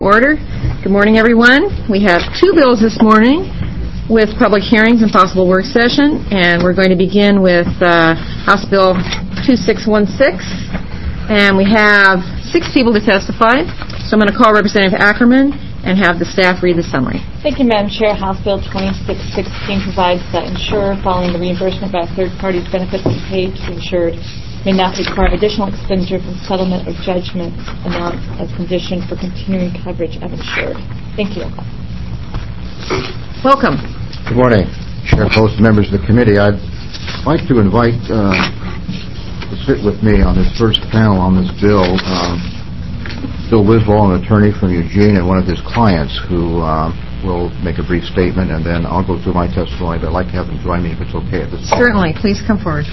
Order. Good morning, everyone. We have two bills this morning with public hearings and possible work session, and we're going to begin with House Bill 2616, and we have 6 people to testify, so I'm going to call Representative Ackerman and have the staff read the summary. Thank you, Madam Chair. House Bill 2616 provides that insurer following the reimbursement by a third party's benefits paid to insured may not require additional expenditure from settlement or judgment amounts as condition for continuing coverage of insured. Thank you. Welcome. Good morning, Chair, host, members of the committee. I'd like to invite to sit with me on this first panel on this bill, Bill Wiswall, an attorney from Eugene, and one of his clients who will make a brief statement, and then I'll go through my testimony, but I'd like to have them join me if it's okay at this point. Certainly. Please come forward.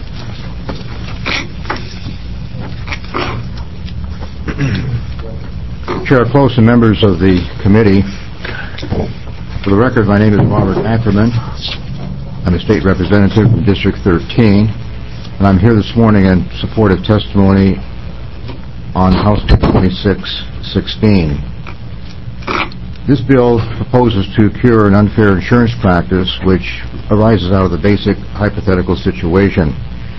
Chair Close and members of the committee, for the record, my name is Robert Ackerman. I'm a state representative from District 13, and I'm here this morning in support of testimony on House Bill 2616. This bill proposes to cure an unfair insurance practice which arises out of the basic hypothetical situation.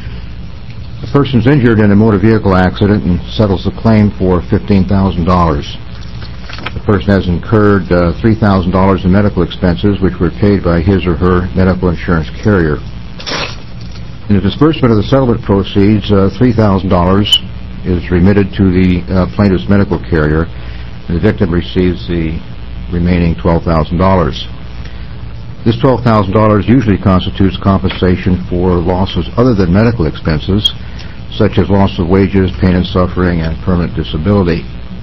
A person is injured in a motor vehicle accident and settles the claim for $15,000. The person has incurred $3,000 in medical expenses, which were paid by his or her medical insurance carrier. In the disbursement of the settlement proceeds, $3,000 is remitted to the plaintiff's medical carrier, and the victim receives the remaining $12,000. This $12,000 usually constitutes compensation for losses other than medical expenses, such as loss of wages, pain and suffering, and permanent disability.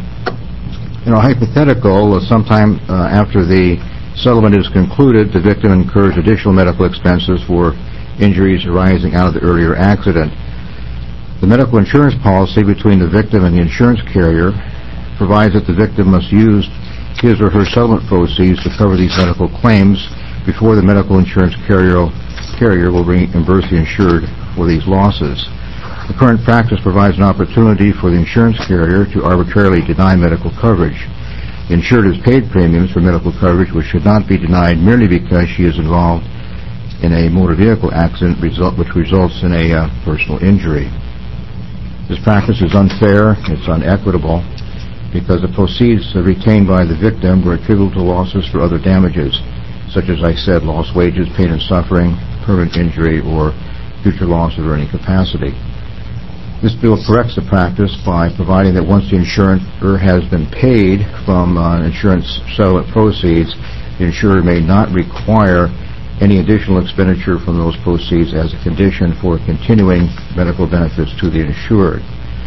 In a hypothetical, sometime after the settlement is concluded, the victim incurs additional medical expenses for injuries arising out of the earlier accident. The medical insurance policy between the victim and the insurance carrier provides that the victim must use his or her settlement proceeds to cover these medical claims before the medical insurance carrier will reimburse the insured for these losses. The current practice provides an opportunity for the insurance carrier to arbitrarily deny medical coverage. The insured has paid premiums for medical coverage which should not be denied merely because she is involved in a motor vehicle accident which results in a personal injury. This practice is unfair, it's unequitable, because the proceeds retained by the victim were attributable to losses for other damages, such as I said, lost wages, pain and suffering, permanent injury, or future loss of earning capacity. This bill corrects the practice by providing that once the insurer has been paid from insurance settlement proceeds, the insurer may not require any additional expenditure from those proceeds as a condition for continuing medical benefits to the insured.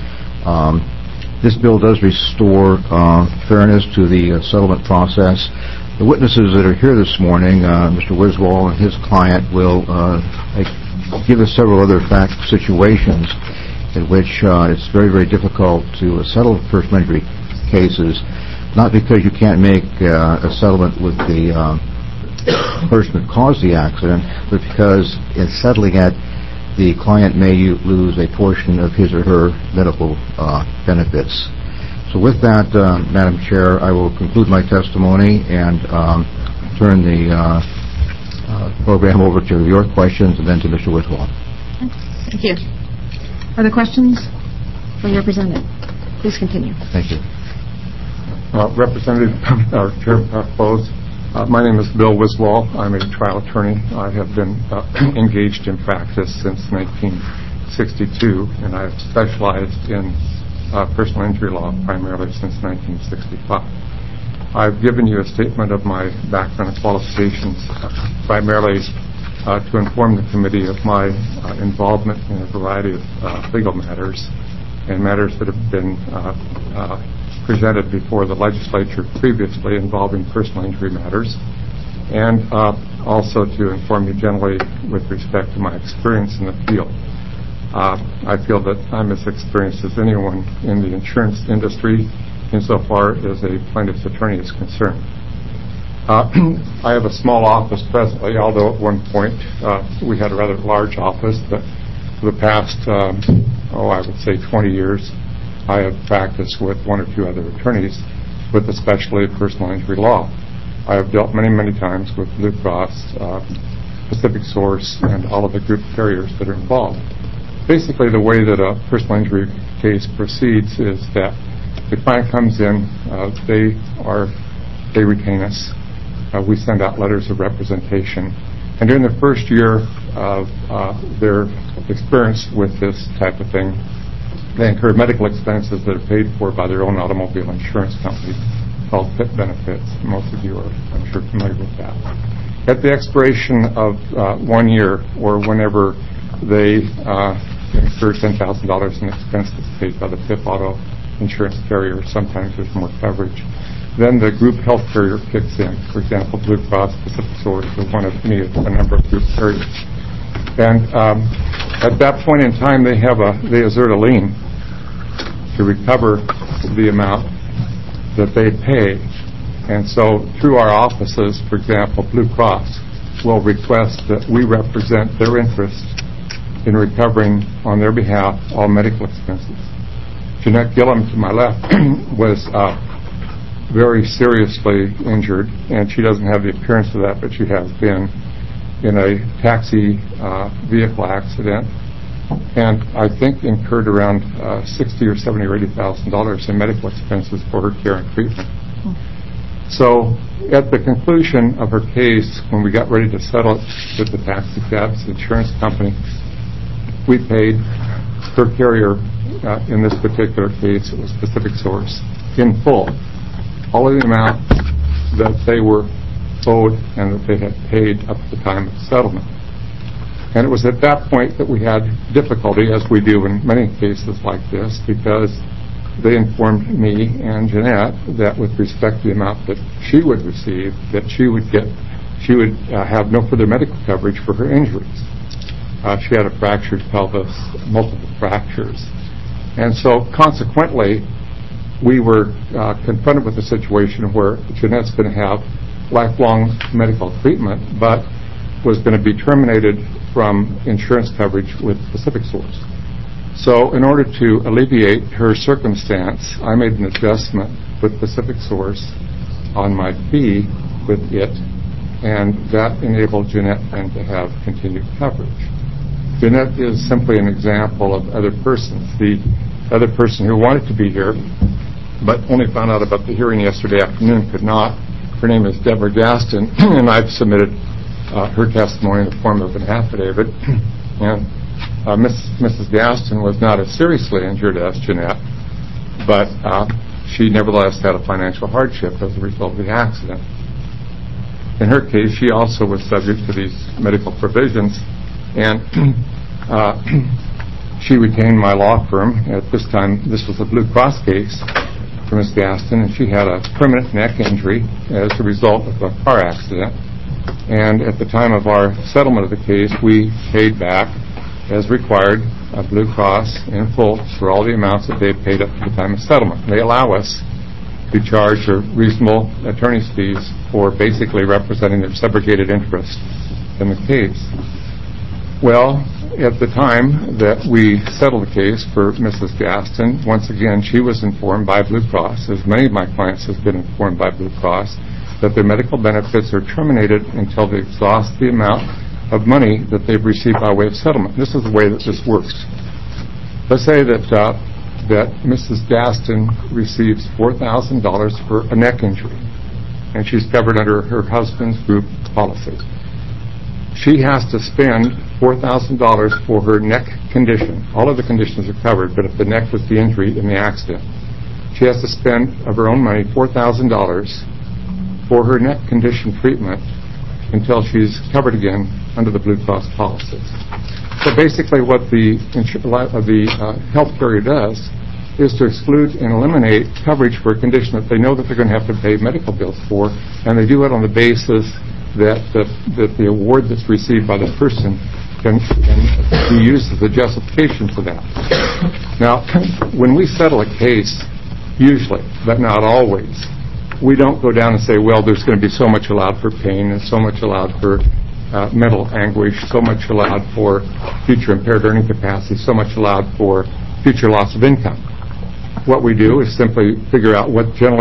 This bill does restore fairness to the settlement process. The witnesses that are here this morning, Mr. Wiswall and his client, will give us several other fact situations in which it's very, very difficult to settle personal injury cases, not because you can't make a settlement with the person that caused the accident, but because in settling it, the client may lose a portion of his or her medical benefits. So with that, Madam Chair, I will conclude my testimony and turn the program over to your questions and then to Mr. Wiswall. Thank you. Are there questions for the representative? Please continue. Thank you. Representative, or Chair Close, my name is Bill Wiswall. I'm a trial attorney. I have been engaged in practice since 1962, and I have specialized in personal injury law primarily since 1965. I've given you a statement of my background and qualifications primarily to inform the committee of my involvement in a variety of legal matters and matters that have been presented before the legislature previously involving personal injury matters, and also to inform you generally with respect to my experience in the field. I feel that I'm as experienced as anyone in the insurance industry insofar as a plaintiff's attorney is concerned. I have a small office presently, although at one point we had a rather large office, but for the past, I would say 20 years, I have practiced with one or two other attorneys with especially personal injury law. I have dealt many, many times with Blue Cross, Pacific Source, and all of the group carriers that are involved. Basically, the way that a personal injury case proceeds is that the client comes in, they retain us. We send out letters of representation. And during the first year of their experience with this type of thing, they incur medical expenses that are paid for by their own automobile insurance company called PIP benefits. Most of you are, I'm sure, familiar with that. At the expiration of 1 year, or whenever they incur $10,000 in expenses paid by the PIP auto insurance carrier, sometimes there's more coverage, then the group health carrier kicks in. For example, Blue Cross, Pacific Source, or one of a number of group carriers. And at that point in time, they assert a lien to recover the amount that they pay. And so through our offices, for example, Blue Cross will request that we represent their interest in recovering on their behalf all medical expenses. Jeanette Gillum, to my left, was very seriously injured, and she doesn't have the appearance of that, but she has been in a taxi vehicle accident, and I think incurred around $60,000 or $70,000 or $80,000 in medical expenses for her care and treatment. So at the conclusion of her case, when we got ready to settle it with the taxi cabs insurance company, we paid her carrier, in this particular case, it was Pacific Source, in full, all of the amount that they were owed and that they had paid up to the time of settlement. And it was at that point that we had difficulty, as we do in many cases like this, because they informed me and Jeanette that with respect to the amount that she would receive, that she would have no further medical coverage for her injuries. She had a fractured pelvis, multiple fractures. And so consequently, we were confronted with a situation where Jeanette's going to have lifelong medical treatment, but was going to be terminated from insurance coverage with Pacific Source. So in order to alleviate her circumstance, I made an adjustment with Pacific Source on my fee with it, and that enabled Jeanette then to have continued coverage. Jeanette is simply an example of other persons. The other person who wanted to be here, but only found out about the hearing yesterday afternoon, could not. Her name is Deborah Gaston, and I've submitted her testimony in the form of an affidavit. And Mrs. Gaston was not as seriously injured as Jeanette, but she nevertheless had a financial hardship as a result of the accident. In her case, she also was subject to these medical provisions, and she retained my law firm. At this time, this was a Blue Cross case for Ms. Gaston, and she had a permanent neck injury as a result of a car accident. And at the time of our settlement of the case, we paid back, as required, Blue Cross in full for all the amounts that they had paid up to the time of settlement. They allow us to charge a reasonable attorney's fees for basically representing their subrogated interest in the case. Well, at the time that we settled the case for Mrs. Gaston, once again, she was informed by Blue Cross, as many of my clients have been informed by Blue Cross, that their medical benefits are terminated until they exhaust the amount of money that they've received by way of settlement. This is the way that this works. Let's say that Mrs. Gaston receives $4,000 for a neck injury, and she's covered under her husband's group policy. She has to spend $4,000 for her neck condition. All of the conditions are covered, but if the neck was the injury in the accident, she has to spend of her own money $4,000 for her neck condition treatment until she's covered again under the Blue Cross policy. So basically what the health carrier does is to exclude and eliminate coverage for a condition that they know that they're going to have to pay medical bills for, and they do it on the basis that the award that's received by the person can be used as a justification for that. Now, when we settle a case, usually, but not always, we don't go down and say, well, there's going to be so much allowed for pain and so much allowed for mental anguish, so much allowed for future impaired earning capacity, so much allowed for future loss of income. What we do is simply figure out what generally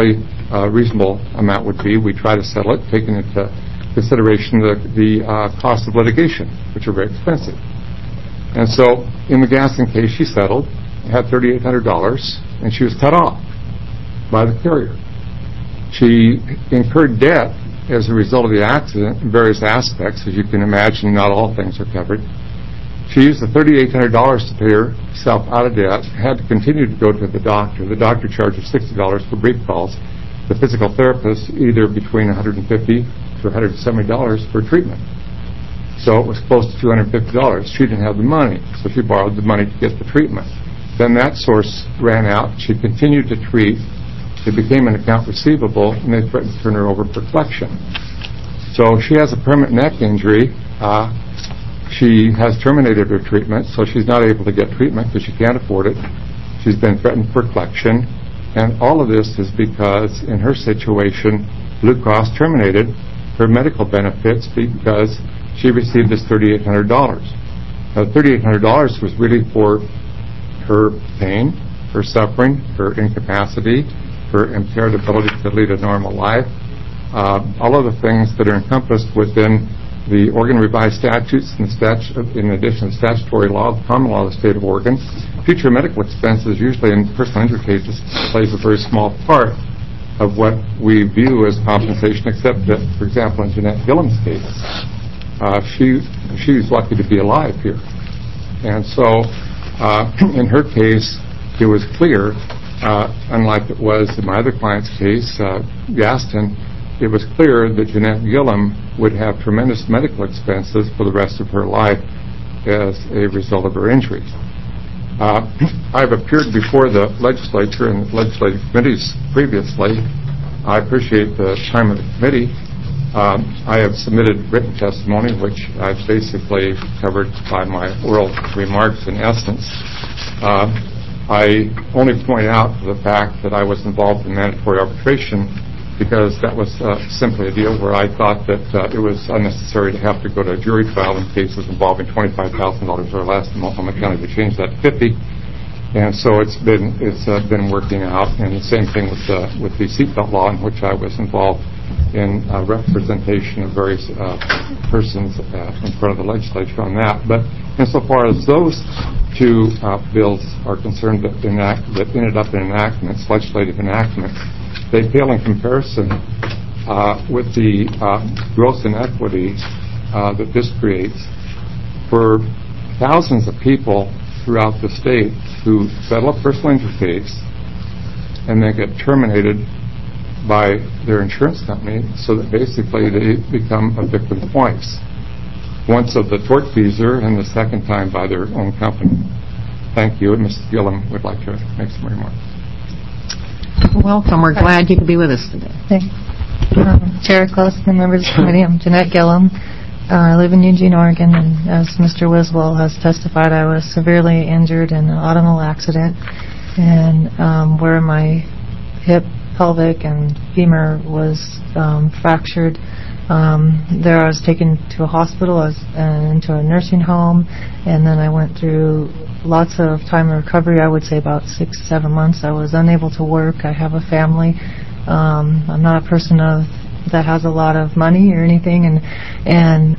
reasonable amount would be. We try to settle it, taking into consideration the cost of litigation, which are very expensive. And so in the Gaston case, she settled, had $3,800, and she was cut off by the carrier. She incurred debt as a result of the accident in various aspects. As you can imagine, not all things are covered. She used the $3,800 to pay herself out of debt, had to continue to go to the doctor. The doctor charged her $60 for brief calls. The physical therapist either between $150 to $170 for treatment. So it was close to $250. She didn't have the money, so she borrowed the money to get the treatment. Then that source ran out. She continued to treat. It became an account receivable, and they threatened to turn her over for collection. So she has a permanent neck injury. She has terminated her treatment, so she's not able to get treatment because she can't afford it. She's been threatened for collection. And all of this is because, in her situation, Blue Cross terminated her medical benefits because she received this $3,800. Now, $3,800 was really for her pain, her suffering, her incapacity, her impaired ability to lead a normal life, all of the things that are encompassed within the Oregon Revised Statutes, in addition to statutory law, the common law of the state of Oregon. Future medical expenses, usually in personal injury cases, plays a very small part of what we view as compensation, except that, for example, in Jeanette Gillum's case, she's lucky to be alive here. And so, in her case, it was clear, unlike it was in my other client's case, Gaston, it was clear that Jeanette Gillum would have tremendous medical expenses for the rest of her life as a result of her injuries. I've appeared before the legislature and legislative committees previously. I appreciate the time of the committee. I have submitted written testimony, which I've basically covered by my oral remarks in essence. I only point out the fact that I was involved in mandatory arbitration because that was simply a deal where I thought that it was unnecessary to have to go to a jury trial in cases involving $25,000 or less in Multnomah County to change that to $50,000. And so it's been working out. And the same thing with the seatbelt law, in which I was involved in representation of various persons in front of the legislature on that. But insofar as those two bills are concerned that ended up in enactments, legislative enactments, they pale in comparison with the gross inequities that this creates for thousands of people throughout the state who settle a personal injury case and then get terminated by their insurance company, so that basically they become a victim twice. Once of the tortfeasor and the second time by their own company. Thank you, and Mrs. Gillum would like to make some remarks. Welcome. We're glad you could be with us today. Chair Close and members of the committee, I'm Jeanette Gillum. I live in Eugene, Oregon, and as Mr. Wiswell has testified, I was severely injured in an automobile accident, and where my hip, pelvic, and femur was fractured. There I was taken to a hospital and into a nursing home, and then I went through lots of time of recovery. I would say about 6-7 months. I was unable to work. I have a family. I'm not a person that has a lot of money or anything, and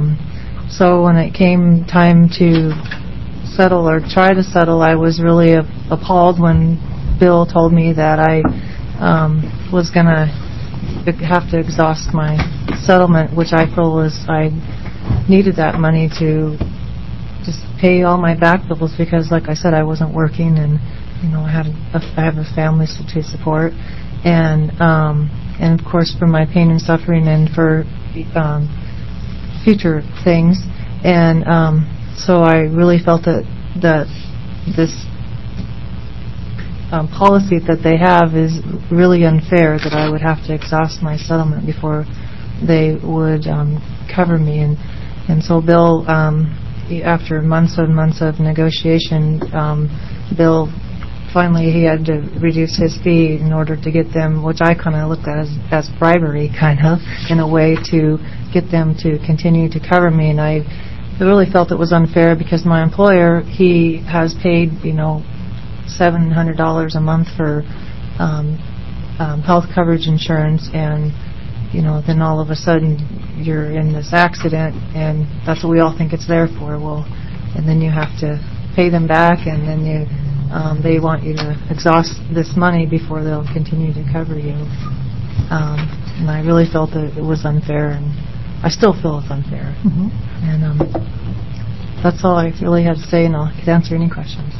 so when it came time to settle or try to settle, I was really appalled when Bill told me that I was going to have to exhaust my settlement, which I feel was I needed that money to just pay all my back bills, because, like I said, I wasn't working, and I have a family to support, and of course for my pain and suffering and for future things, and so I really felt that this policy that they have is really unfair, that I would have to exhaust my settlement before they would cover me, and so Bill, after months and months of negotiation, Bill finally he had to reduce his fee in order to get them, which I kind of looked at as bribery, kind of in a way, to get them to continue to cover me, and I really felt it was unfair because my employer, he has paid $700 a month for health coverage insurance, and then all of a sudden you're in this accident, and that's what we all think it's there for. Well, and then you have to pay them back, and then they want you to exhaust this money before they'll continue to cover you. And I really felt that it was unfair, and I still feel it's unfair. And that's all I really had to say, and I could answer any questions.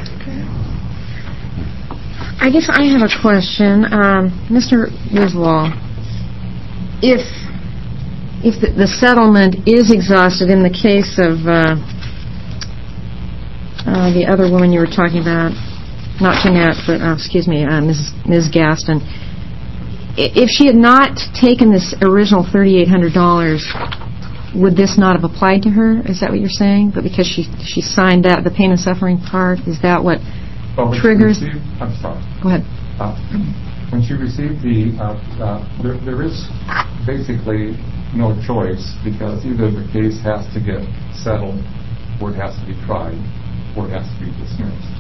I guess I have a question. Mr. Wiswall, if the settlement is exhausted in the case of the other woman you were talking about, not Jeanette, but Ms. Gaston, if she had not taken this original $3,800, would this not have applied to her? Is that what you're saying? But because she signed that, the pain and suffering part, is that what triggers? I'm sorry. Go ahead. When she received there is basically no choice, because either the case has to get settled, or it has to be tried, or it has to be dismissed.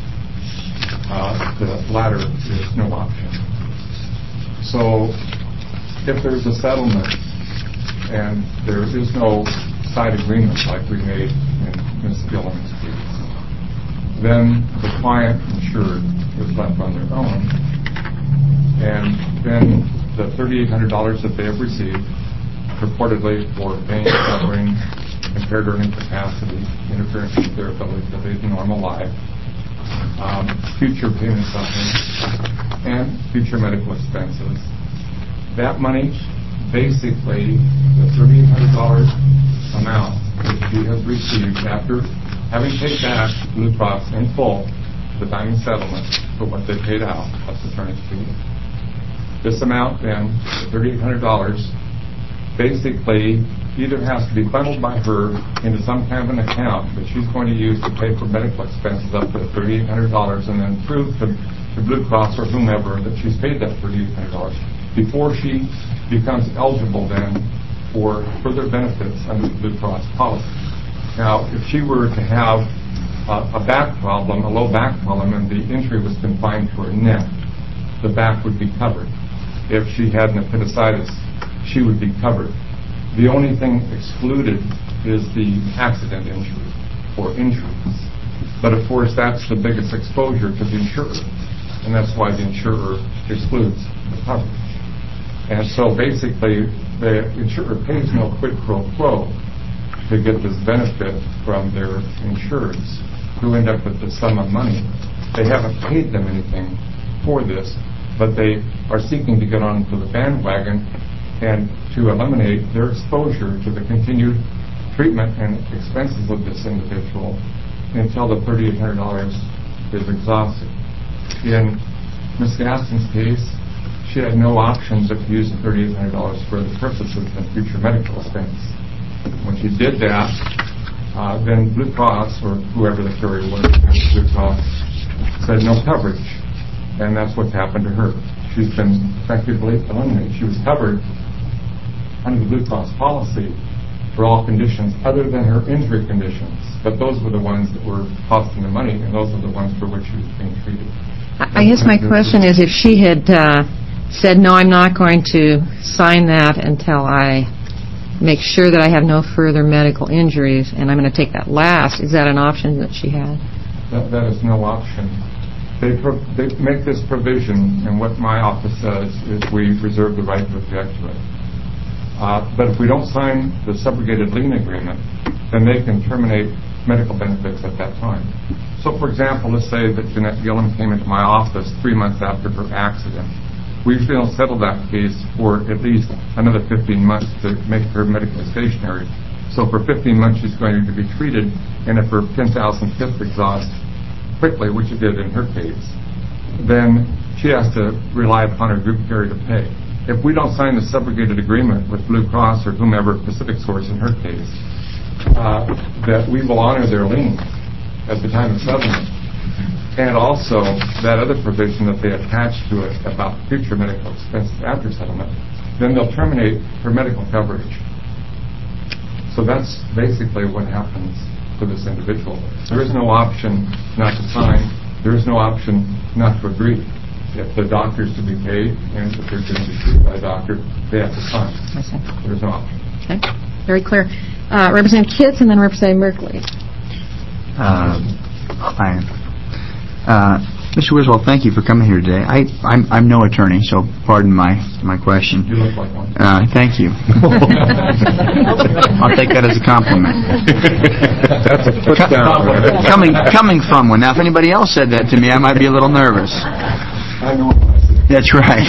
The latter is no option. So if there's a settlement and there is no side agreement like we made in Ms. Gilliam's case, then the client insured is left on their own, and then the $3,800 that they have received, purportedly for pain, suffering, impaired earning capacity, interference with their ability to lead a normal life, future pain and suffering, and future medical expenses, that money, basically the $3,800 amount that she has received after having paid back Blue Cross in full the diamond settlement for what they paid out plus attorney's fee. This amount then, the $3,800, basically either has to be funneled by her into some kind of an account that she's going to use to pay for medical expenses up to $3,800, and then prove to Blue Cross or whomever that she's paid that $3,800 before she becomes eligible then for further benefits under the Blue Cross policy. Now, if she were to have a back problem, a low back problem, and the injury was confined to her neck, the back would be covered. If she had an appendicitis, she would be covered. The only thing excluded is the accident injury or injuries. But of course, that's the biggest exposure to the insurer, and that's why the insurer excludes the coverage. And so basically, the insurer pays no quid pro quo to get this benefit from their insureds, who end up with the sum of money. They haven't paid them anything for this, but they are seeking to get onto the bandwagon and to eliminate their exposure to the continued treatment and expenses of this individual until the $3,800 is exhausted. In Ms. Gaston's case, she had no options but to use the $3,800 for the purposes of future medical expense. When she did that, then Blue Cross, or whoever the carrier was, Blue Cross, said no coverage, and that's what's happened to her. She's been effectively eliminated. She was covered under the Blue Cross policy for all conditions other than her injury conditions, but those were the ones that were costing the money, and those are the ones for which she was being treated. I guess my question is, if she had said, no, I'm not going to sign that until I make sure that I have no further medical injuries, and I'm going to take that last, is that an option that she had? That is no option. They make this provision, and what my office says is we reserve the right to object to it. But if we don't sign the subrogated lien agreement, then they can terminate medical benefits at that time. So, for example, let's say that Jeanette Gillum came into my office 3 months after her accident. We feel settle that case for at least another 15 months to make her medically stationary. So for 15 months she's going to be treated, and if her 10,000 fifth exhausts quickly, which it did in her case, then she has to rely upon her group carrier to pay. If we don't sign the subrogated agreement with Blue Cross or whomever, Pacific Source in her case, that we will honor their lien at the time of settlement. And also that other provision that they attach to it about future medical expenses after settlement, then they'll terminate her medical coverage. So that's basically what happens to this individual. There is no option not to sign. There is no option not to agree. if the doctor's to be paid and if they're going to be treated by a doctor, they have to sign. I see. There's no option. Okay. Very clear. Representative Kitts and then Representative Merkley. Hi. Mr. Wiswall, thank you for coming here today. I'm no attorney, so pardon my question. You look like one. Thank you. I'll take that as a compliment. That's a put down. Coming from one. Now, if anybody else said that to me, I might be a little nervous. I know what I said. That's right.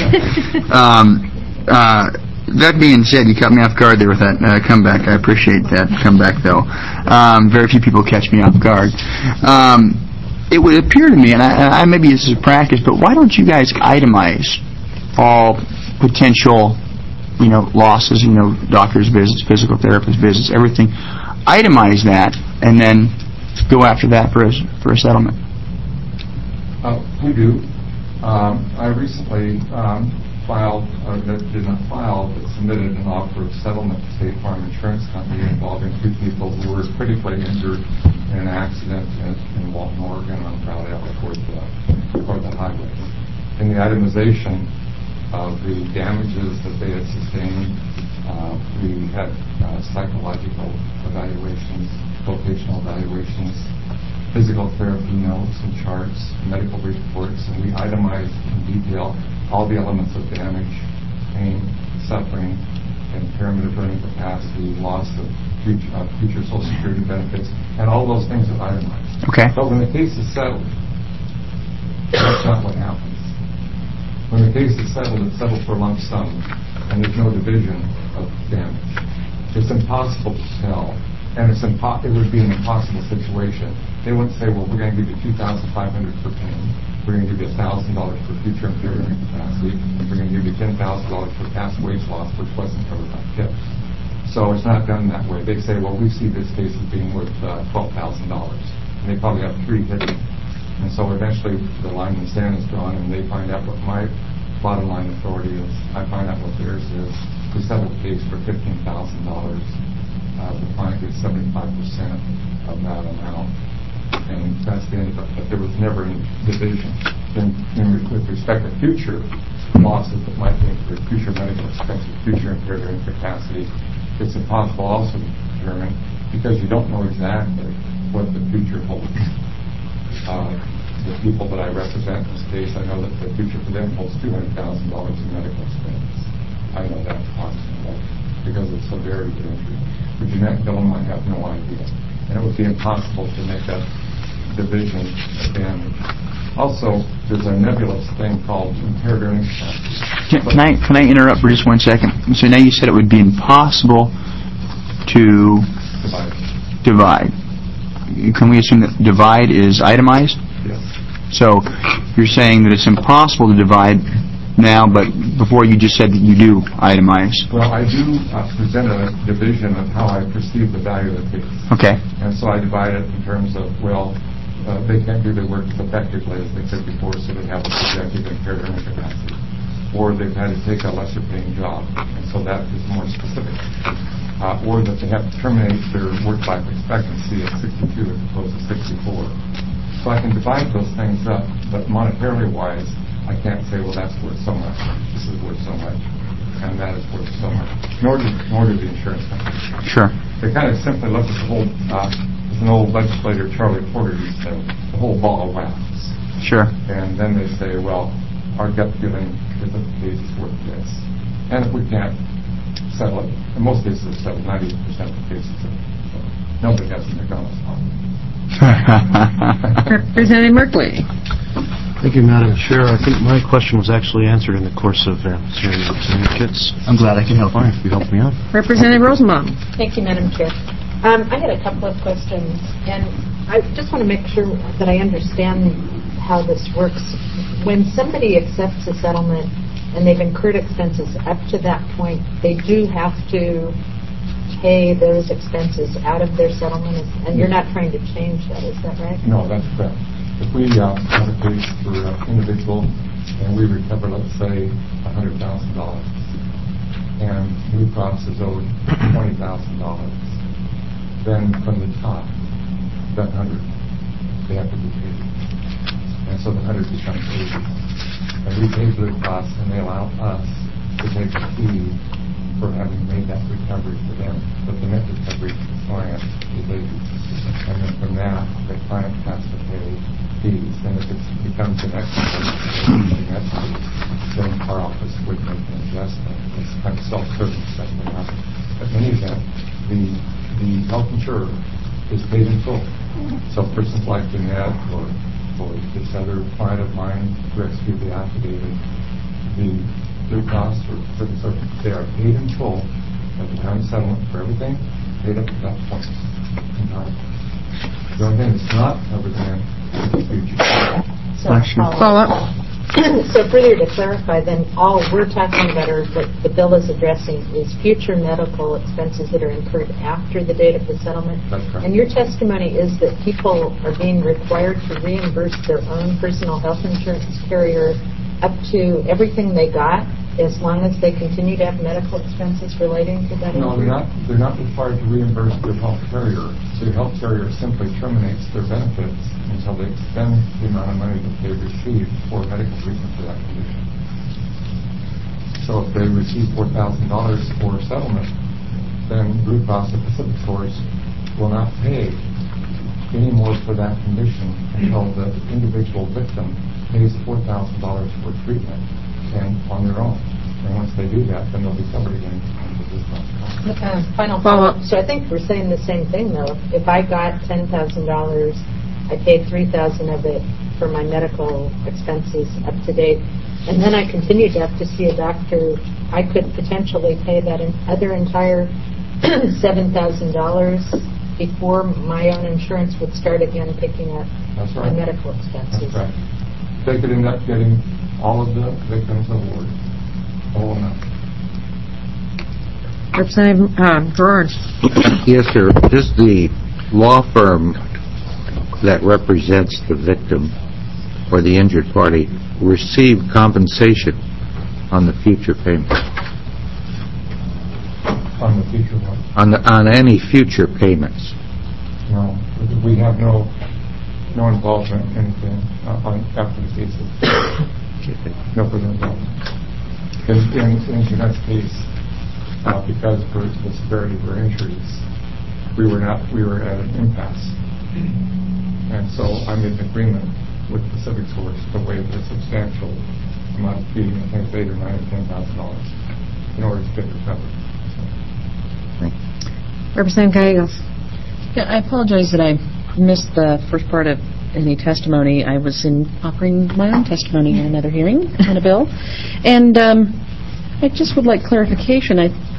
That being said, you caught me off guard there with that comeback. I appreciate that comeback, though. Very few people catch me off guard. It would appear to me, and I maybe this is a practice, but why don't you guys itemize all potential, losses, doctor's visits, physical therapist visits, everything. Itemize that, and then go after that for a settlement. We do. I recently submitted an offer of settlement to State Farm Insurance Company involving two people who were critically injured in an accident in Walton, Oregon on Proud Alley toward the highway. In the itemization of the damages that they had sustained, we had psychological evaluations, vocational evaluations, physical therapy notes and charts, medical reports, and we itemized in detail all the elements of damage, pain, suffering, impairment of earning capacity, loss of future Social Security benefits, and all those things are itemized. Okay. But when the case is settled, that's not what happens. When the case is settled, it's settled for lump sum, and there's no division of damage. It's impossible to tell, and it would be an impossible situation. They wouldn't say, well, we're going to give you $2,500 for pain. We're going to give you $1,000 for future impaired earning capacity. We're going to give you $10,000 for past wage loss, which wasn't covered by TIP. So it's not done that way. They say, well, we see this case as being worth $12,000. And they probably have three hidden. And so eventually the line in the sand is drawn, and they find out what my bottom line authority is. I find out what theirs is. We settle the case for $15,000. The client gets 75% of that amount. And that's the end of it. But there was never any division. Then with respect to future losses that might be for future medical expenses, future impaired earning capacity, it's impossible also to determine because you don't know exactly what the future holds. The people that I represent in this case, I know that the future for them holds $200,000 in medical expenses. I know that constantly because of the severity of the injury. But Jeanette Gillum might have no idea. And it would be impossible to make that division of damage. Also, there's a nebulous thing called impaired earning capacity. Can I interrupt for just 1 second? So now you said it would be impossible to divide. Can we assume that divide is itemized? Yes. So you're saying that it's impossible to divide now, but before you just said that you do itemize. Well, I do present a division of how I perceive the value of the case. Okay. And so I divide it in terms of, they can't do their work as effectively as they could before, so they have a projected impaired earning capacity. Or they've had to take a lesser paying job, and so that is more specific. Or that they have to terminate their work life expectancy at 62 as opposed to 64. So I can divide those things up, but monetarily wise, I can't say, well, that's worth so much, this is worth so much, and that is worth so much. Nor do the insurance companies. Sure. They kind of simply look at the whole, as an old legislator, Charlie Porter used to say, the whole ball of wax. Sure. And then they say, well, our gut feeling is that the case is worth this. And if we can't settle it, in most cases it's settled, 90% of the cases, nobody has a McDonald's problem. Representative Merkley. Thank you, Madam Chair. I think my question was actually answered in the course of hearing Representative Kitts. I'm glad I can help. Fine, if you help me out. Representative Rosenbaum. Thank you, Madam Chair. I had a couple of questions, and I just want to make sure that I understand how this works. When somebody accepts a settlement and they've incurred expenses up to that point, they do have to pay those expenses out of their settlement, and you're not trying to change that, is that right? No, that's correct. If we have a case for an individual and we recover, let's say, $100,000, and Blue Cross is owed $20,000, then from the top, that $100,000, they have to be paid. and so the 100 becomes 80. And we pay Blue Cross, and they allow us to take a fee for having made that recovery for them. But the net recovery to the client is 80. And then from that, the client has to pay fees. And if it becomes an excess, then our office would make an adjustment. It's kind of self-serving stuff that happens. But in any event, the health insurer is paid in full. So persons like Jeanette or this other client of mine who executed the affidavit, the Blue Cross or they are paid in full at the time of settlement for everything paid up to that point in time. The only thing that's not covered then is the future. Follow-up. So further to clarify, then all we're talking about, or what the bill is addressing, is future medical expenses that are incurred after the date of the settlement. That's correct. And your testimony is that people are being required to reimburse their own personal health insurance carrier up to everything they got, as long as they continue to have medical expenses relating to that No, injury? they're not required to reimburse their health carrier. So the health carrier simply terminates their benefits until they expend the amount of money that they received for medical treatment for that condition. So if they receive $4,000 for settlement, then Blue Cross or Pacific Source will not pay any more for that condition until the individual victim pays $4,000 for treatment and on their own. And once they do that, then they'll be covered again under the Blue Cross contract. Final follow-up. So I think we're saying the same thing, though. If I got $10,000, I paid $3,000 of it for my medical expenses up to date, and then I continued to have to see a doctor, I could potentially pay that other entire $7,000 before my own insurance would start again picking up my medical expenses. That's right. They could end up getting all of the victims' award, all enough. Representative Gerard. Yes, sir. Does the law firm that represents the victim or the injured party receive compensation on the future payment? On the future one? On any future payments? No. We have no involvement in anything after the case. No further involvement. In Jeanette's case, because of the severity of her injuries, we were at an impasse. And so I made an agreement with Pacific Source to waive a substantial amount of fee, I think it's $8,000 or $9,000 or $10,000, in order to get recovered. Representative Gallegos. Yeah, I apologize that I missed the first part of any testimony. I was offering my own testimony in another hearing on a bill. And I just would like clarification.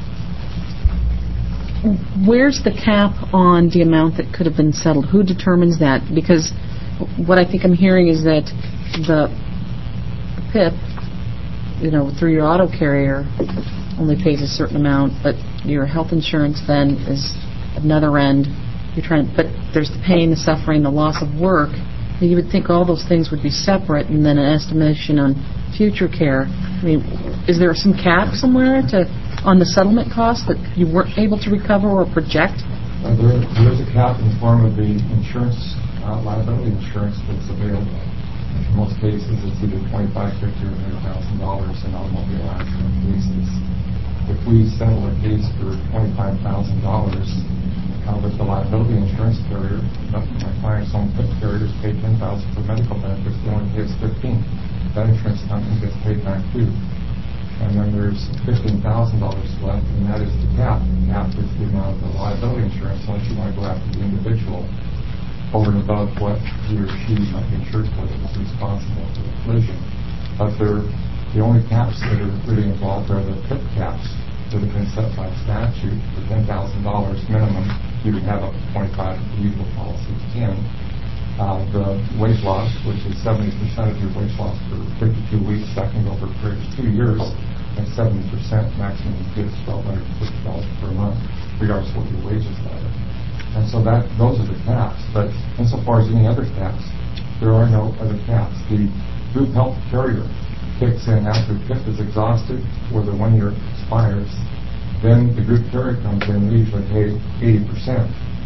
Where's the cap on the amount that could have been settled? Who determines that? Because what I think I'm hearing is that the PIP, through your auto carrier, only pays a certain amount, but your health insurance then is another end. But there's the pain, the suffering, the loss of work. You would think all those things would be separate, and then an estimation on future care. I mean, is there some cap somewhere on the settlement cost that you weren't able to recover or project? There is a cap in the form of the insurance, liability insurance that's available. In most cases, it's either $25,000, $50,000, or $100,000 in automobile accident cases. If we settle a case for $25,000 with the liability insurance carrier, my client's own PIP carriers pay $10,000 for medical benefits. They only pay us $15,000. That insurance company gets paid back too. And then there's $15,000 left, and that is the cap. The cap is the amount of the liability insurance, unless you want to go after the individual over and above what he or she might be insured for that is responsible for the collision. But the only caps that are really involved are the PIP caps that have been set by statute for $10,000 minimum. You would have up to 25, the usual policy is 10. The wage loss, which is 70% of your wage loss for 52 weeks, that can go for a period of 2 years, and 70% maximum is $1,250 per month, regardless of what your wages are. And so those are the caps. But insofar as any other caps, there are no other caps. The group health carrier kicks in after PIP is exhausted or the 1 year expires. Then the group carrier comes in. We usually pay 80%.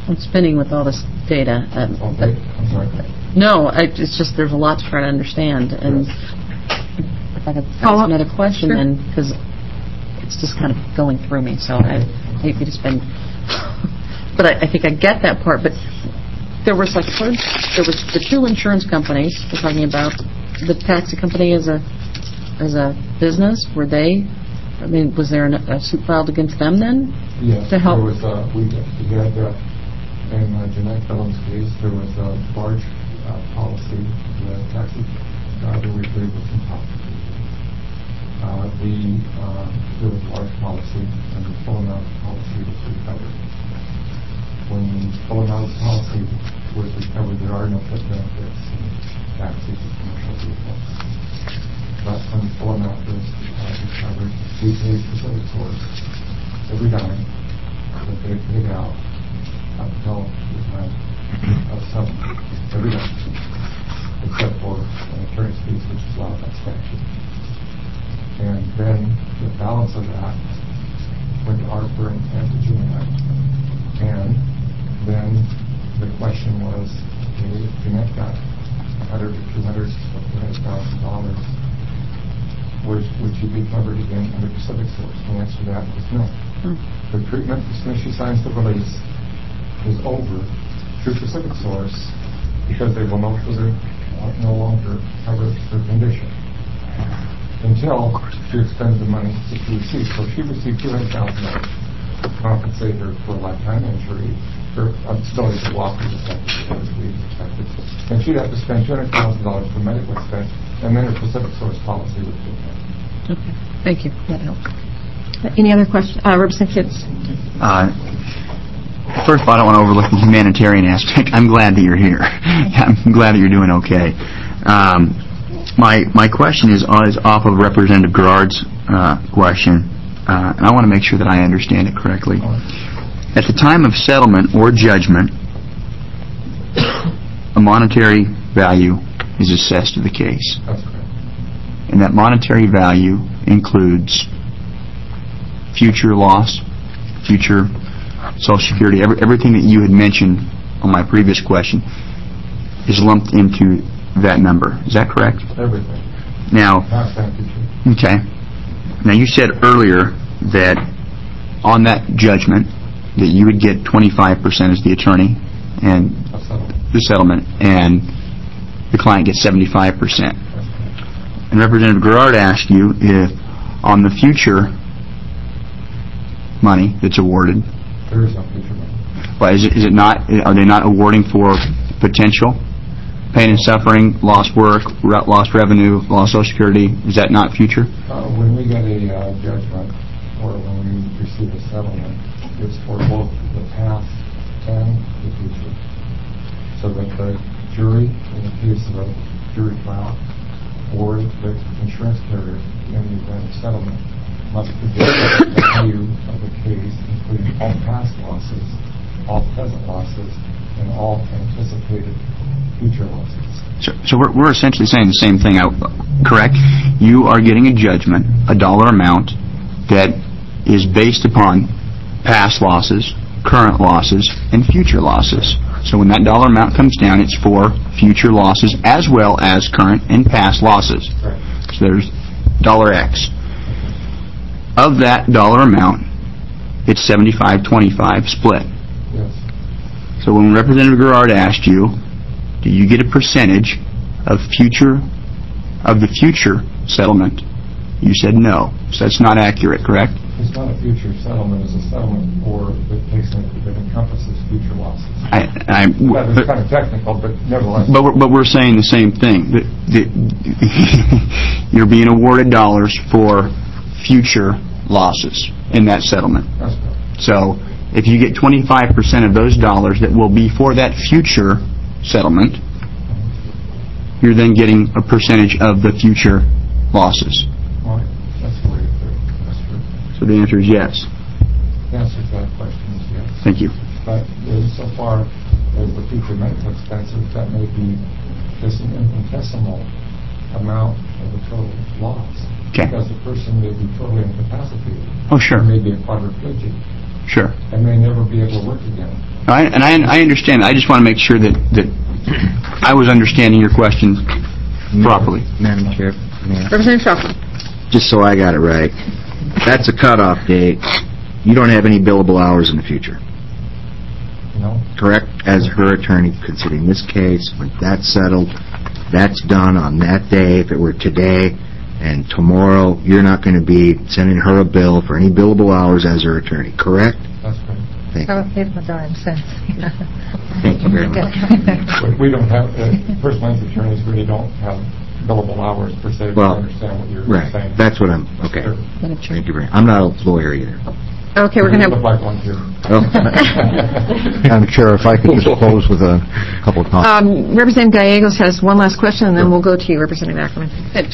I'm spinning with all this data. I'm sorry. No, it's just there's a lot to try to understand. And if I could ask another question, then, because it's just kind of going through me, so I hate to spend. But I think I get that part. But there was the two insurance companies we're talking about. The taxi company as a business. Were they? I mean, was there a suit filed against them then? Yes. To help. There was. We had in Jeanette Gillum's case. There was a large policy. The taxi driver we agreed was intoxicated. There was a large policy, and the full amount of the policy was recovered. When the full amount of the policy was recovered, there are no benefits in taxis and commercial vehicles. But when the full amount was recovered, we paid Pacific Source every dime that they paid out up until the time of settlement. Every dime, except for an attorney's fees, which is allowed by statute. And then the balance of that went to Arthur and to Jeanette. And then the question was, okay, if Jeanette got $100,000 to $200,000, would she be covered again under Pacific Source? The answer to that was no. The treatment, as soon as she signs the release, is over through Pacific Source because they will no longer cover her condition until she expends the money that she received. So she received $200,000 to compensate her for a lifetime injury. Her ability to walk is affected, and she'd have to spend $200,000 for medical expense, and then her Pacific Source policy would be there. Okay, thank you. That helps. Any other questions? Representative Kitts. First of all, I don't want to overlook the humanitarian aspect. I'm glad that you're here. I'm glad that you're doing okay. My question is off of Representative Gerard's question, and I want to make sure that I understand it correctly. At the time of settlement or judgment, a monetary value is assessed to the case. That's correct. And that monetary value includes future loss, future Social Security, everything that you had mentioned on my previous question is lumped into that number. Is that correct? Everything. Now, okay. Now, you said earlier that on that judgment that you would get 25% as the attorney and the settlement, and the client gets 75%. And Representative Gerard asked you if on the future money that's awarded, there is no future money. But is it not? Are they not awarding for potential pain and suffering, lost work, lost revenue, lost Social Security? Is that not future? When we get a judgment or when we receive a settlement, it's for both the past and the future. So that the jury, in the case of a jury trial, or the insurance carrier in the event of settlement, must predict the value of the case, including all past losses, all present losses, and all anticipated future losses. So we're essentially saying the same thing, correct? You are getting a judgment, a dollar amount, that is based upon past losses, current losses, and future losses. So when that dollar amount comes down, it's for future losses as well as current and past losses. Right. So there's $X. Of that dollar amount, it's 75-25 split. Yes. So when Representative Gerard asked you, do you get a percentage of the future settlement? You said no. So that's not accurate, correct? It's not a future settlement. It's a settlement for the case that encompasses future losses. It's kind of technical, but nevertheless. But we're saying the same thing. You're being awarded dollars for future losses in that settlement. That's correct. So if you get 25% of those dollars that will be for that future settlement, you're then getting a percentage of the future losses. Well, that's the way to put it. That's true. So the answer is yes. The answer to that question is yes. Thank you. But insofar as the future medical expenses, that may be just an infinitesimal amount of the total loss. Okay. Because the person may be totally incapacitated. Oh, sure. Or may be a quadriplegic. Sure. And may never be able to work again. I understand. I just want to make sure that I was understanding your question properly. Madam Chair. Representative Schaffner. Just so I got it right, that's a cutoff date. You don't have any billable hours in the future. No. Correct? As her attorney, considering this case, when that's settled, that's done on that day. If it were today and tomorrow, you're not going to be sending her a bill for any billable hours as her attorney. Correct? That's right. Thank I you. would pay my dime cents. Thank you very much. We don't have, personal injury attorneys really don't have billable hours per se, but I understand what you're saying. That's what I'm, okay. Sure. Thank you very much. I'm not a lawyer either. Okay, we're going to You look like one too. Madam Chair, if I could just close with a couple of comments. Representative Gallegos has one last question, and then we'll go to you, Representative Ackerman.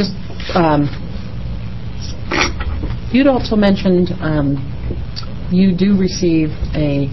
You'd also mentioned you do receive a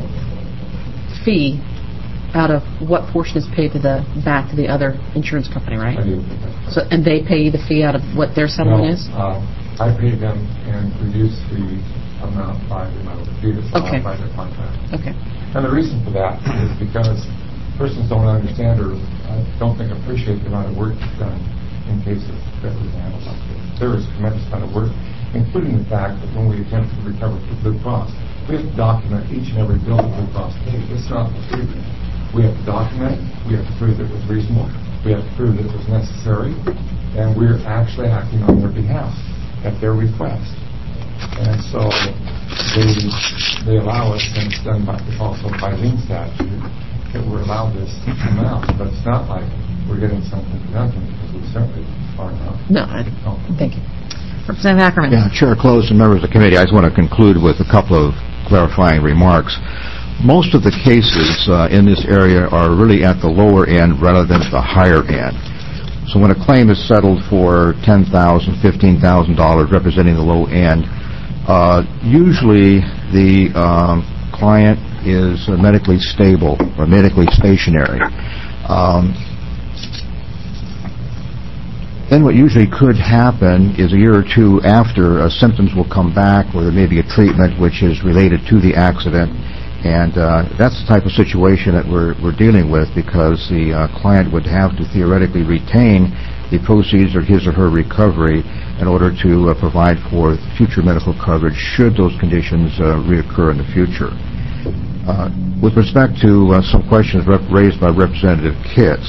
fee out of what portion is paid back to the other insurance company, right? I do. So, and they pay you the fee out of what their settlement is? I pay them and reduce the amount by the amount of the fee that's allowed by their contract. Okay. And the reason for that is because persons don't understand or don't think appreciate the amount of work done in cases that we handle like this. There is a tremendous amount of work, including the fact that when we attempt to recover Blue Cross, we have to document each and every bill that Blue Cross paid. It's not the free thing. We have to document it, we have to prove that it was reasonable, we have to prove that it was necessary, and we're actually acting on their behalf at their request. And so they allow us, and it's done also by lien statute, that we're allowed this amount. But it's not like we're getting something for nothing, because we certainly are not. No, thank you. Representative Ackerman. Yeah, Chair Close and members of the committee, I just want to conclude with a couple of clarifying remarks. Most of the cases in this area are really at the lower end rather than the higher end. So when a claim is settled for $10,000, $15,000 representing the low end, usually the client is medically stable or medically stationary. Then what usually could happen is a year or two after, symptoms will come back, or there may be a treatment which is related to the accident. And that's the type of situation that we're dealing with, because the client would have to theoretically retain the proceeds of his or her recovery in order to provide for future medical coverage should those conditions reoccur in the future. With respect to some questions raised by Representative Kitts,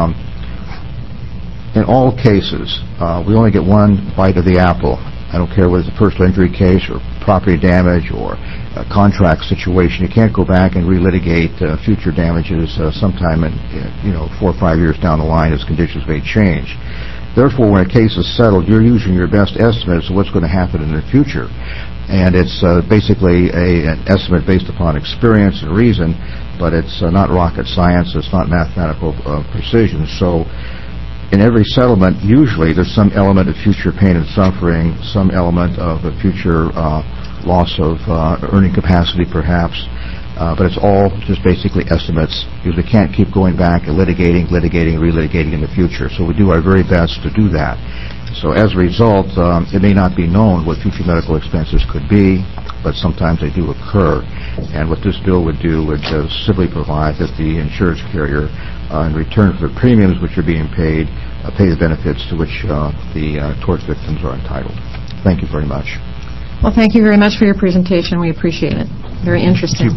in all cases, we only get one bite of the apple. I don't care whether it's a personal injury case or property damage or a contract situation. You can't go back and relitigate future damages sometime in 4 or 5 years down the line as conditions may change. Therefore, when a case is settled, you're using your best estimates of what's going to happen in the future. And it's basically an estimate based upon experience and reason, but it's not rocket science. It's not mathematical precision. So in every settlement, usually there's some element of future pain and suffering, some element of a future loss of earning capacity, perhaps, but it's all just basically estimates, because we can't keep going back and relitigating in the future. So we do our very best to do that. So as a result, it may not be known what future medical expenses could be, but sometimes they do occur. And what this bill would do would simply provide that the insurance carrier, in return for the premiums which are being paid, pay the benefits to which the tort victims are entitled. Thank you very much. Well, thank you very much for your presentation. We appreciate it. Very interesting.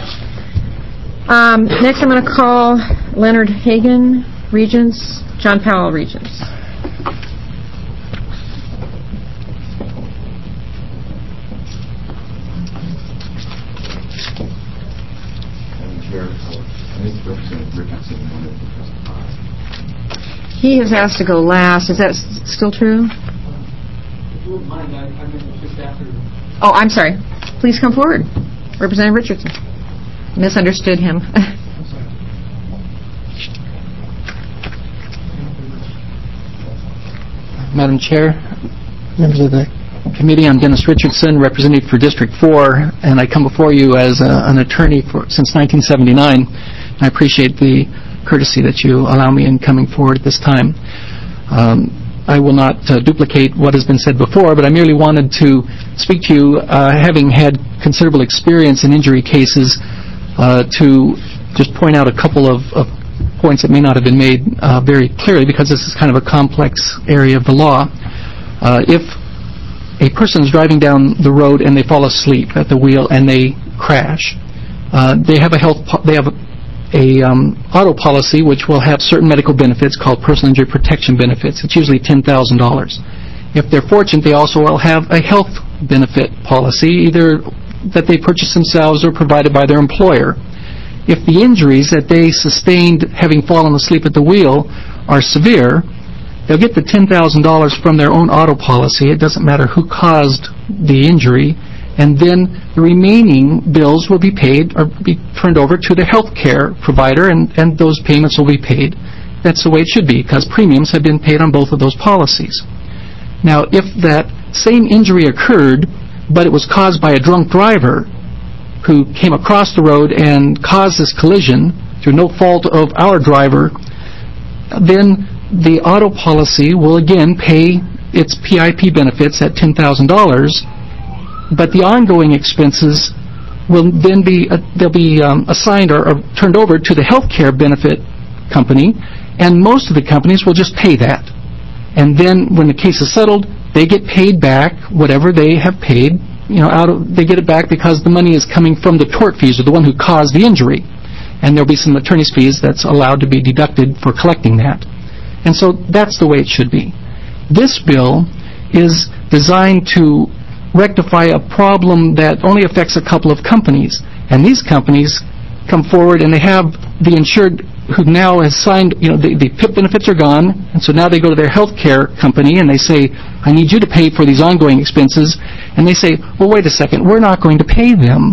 Next, I'm going to call Leonard Hagan, Regents, John Powell, Regents. He has asked to go last. Is that still true? Oh, I'm sorry. Please come forward. Representative Richardson. Misunderstood him. Madam Chair, members of the committee, I'm Dennis Richardson, representative for District 4, and I come before you as an attorney since 1979. I appreciate the courtesy that you allow me in coming forward at this time. I will not duplicate what has been said before, but I merely wanted to speak to you, having had considerable experience in injury cases, to just point out a couple of points that may not have been made very clearly, because this is kind of a complex area of the law. If a person is driving down the road and they fall asleep at the wheel and they crash, they have a auto policy which will have certain medical benefits called personal injury protection benefits. It's usually $10,000. If they're fortunate, they also will have a health benefit policy, either that they purchase themselves or provided by their employer. If the injuries that they sustained having fallen asleep at the wheel are severe, they'll get the $10,000 from their own auto policy. It doesn't matter who caused the injury. And then the remaining bills will be paid or be turned over to the health care provider, and those payments will be paid. That's the way it should be, because premiums have been paid on both of those policies. Now, if that same injury occurred, but it was caused by a drunk driver who came across the road and caused this collision through no fault of our driver, then the auto policy will again pay its PIP benefits at $10,000, but the ongoing expenses will then be assigned or turned over to the health care benefit company, and most of the companies will just pay that. And then when the case is settled, they get paid back whatever they have paid. They get it back because the money is coming from the tortfeasor, the one who caused the injury, and there'll be some attorney's fees that's allowed to be deducted for collecting that. And so that's the way it should be. This bill is designed to rectify a problem that only affects a couple of companies, and these companies come forward and they have the insured who now has signed, the PIP benefits are gone, and so now they go to their health care company and they say, I need you to pay for these ongoing expenses, and they say, well, wait a second, we're not going to pay them.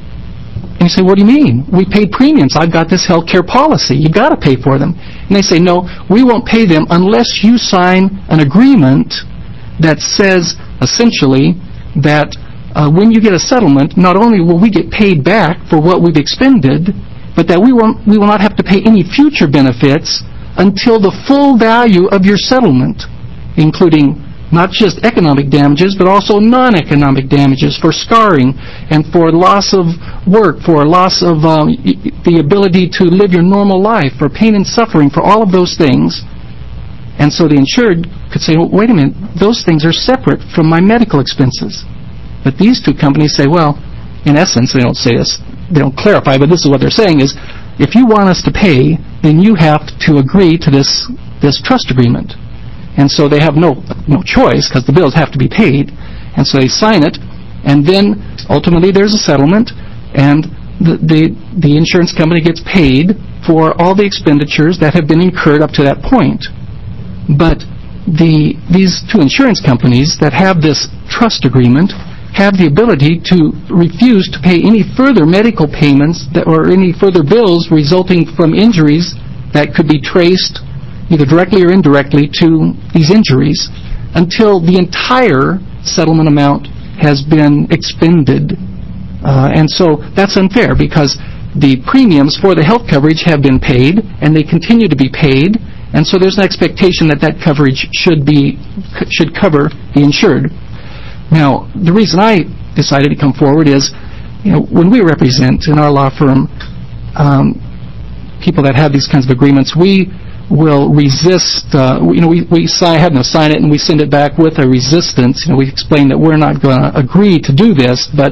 And you say, what do you mean? We paid premiums. I've got this health care policy. You've got to pay for them. And they say, no, we won't pay them unless you sign an agreement that says, essentially, that when you get a settlement, not only will we get paid back for what we've expended, but that we will not have to pay any future benefits until the full value of your settlement, including not just economic damages, but also non-economic damages for scarring and for loss of work, for loss of the ability to live your normal life, for pain and suffering, for all of those things. And so the insured could say, well, wait a minute, those things are separate from my medical expenses. But these two companies say, well, in essence, they don't say this, they don't clarify, but this is what they're saying is, if you want us to pay, then you have to agree to this trust agreement. And so they have no choice, because the bills have to be paid. And so they sign it, and then ultimately there's a settlement, and the insurance company gets paid for all the expenditures that have been incurred up to that point. But these two insurance companies that have this trust agreement have the ability to refuse to pay any further medical payments or any further bills resulting from injuries that could be traced either directly or indirectly to these injuries until the entire settlement amount has been expended. And so that's unfair, because the premiums for the health coverage have been paid and they continue to be paid, and so there's an expectation that coverage should cover the insured. Now, the reason I decided to come forward is, when we represent in our law firm people that have these kinds of agreements, we will resist. We have them sign it and we send it back with a resistance. We explain that we're not going to agree to do this, but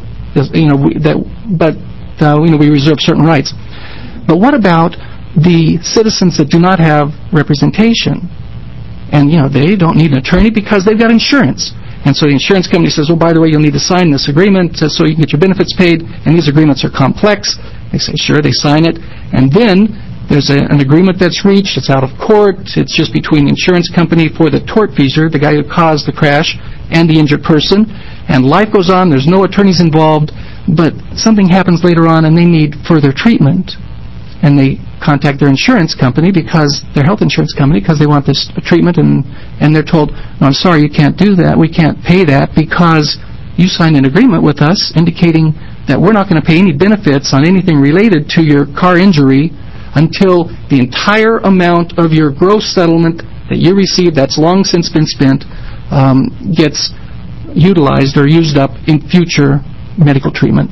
we reserve certain rights. But what about the citizens that do not have representation? And they don't need an attorney because they've got insurance. And so the insurance company says, well, by the way, you'll need to sign this agreement so you can get your benefits paid, and these agreements are complex. They say, sure, they sign it. And then there's an agreement that's reached. It's out of court. It's just between the insurance company for the tortfeasor, the guy who caused the crash, and the injured person. And life goes on. There's no attorneys involved. But something happens later on, and they need further treatment. And they contact their insurance company, their health insurance company, because they want this treatment, and they're told, no, I'm sorry, you can't do that. We can't pay that because you signed an agreement with us indicating that we're not going to pay any benefits on anything related to your car injury until the entire amount of your gross settlement that you received, that's long since been spent, gets utilized or used up in future medical treatment.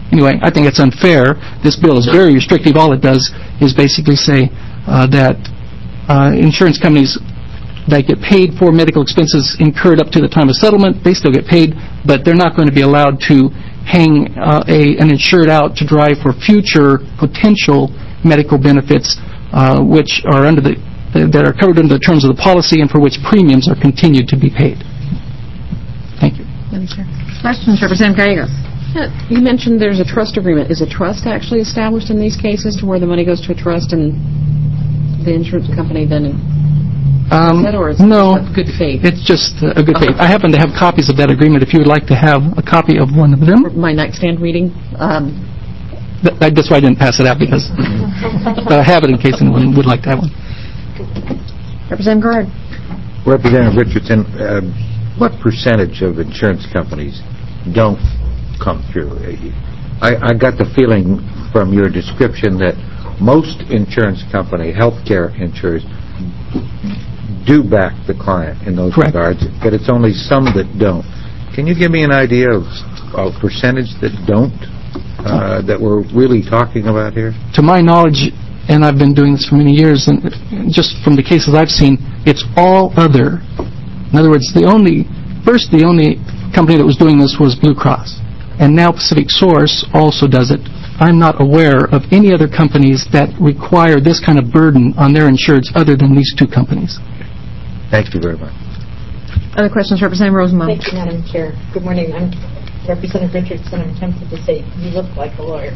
Anyway, I think it's unfair. This bill is very restrictive. All it does is basically say that insurance companies that get paid for medical expenses incurred up to the time of settlement, they still get paid, but they're not going to be allowed to hang an insured out to drive for future potential medical benefits, which are that are covered under the terms of the policy and for which premiums are continued to be paid. Thank you. Questions, Representative Gallegos? You mentioned there's a trust agreement. Is a trust actually established in these cases to where the money goes to a trust and the insurance company then... or is no, it good faith? It's just a good faith. I happen to have copies of that agreement if you would like to have a copy of one of them. My nightstand reading? That's why I didn't pass it out, because I have it in case anyone would like to have one. Representative Guard. Representative Richardson, what percentage of insurance companies don't come through? I got the feeling from your description that most insurance company, healthcare insurers, do back the client in those regards, but it's only some that don't. Can you give me an idea of a percentage that don't, that we're really talking about here? To my knowledge, and I've been doing this for many years, and just from the cases I've seen, it's all other. In other words, the only company that was doing this was Blue Cross, and now Pacific Source also does it. I'm not aware of any other companies that require this kind of burden on their insureds other than these two companies. Thank you very much. Other questions, Representative Rosenbaum? Thank you, Madam Chair. Good morning. I'm Representative Richardson. I'm tempted to say, you look like a lawyer.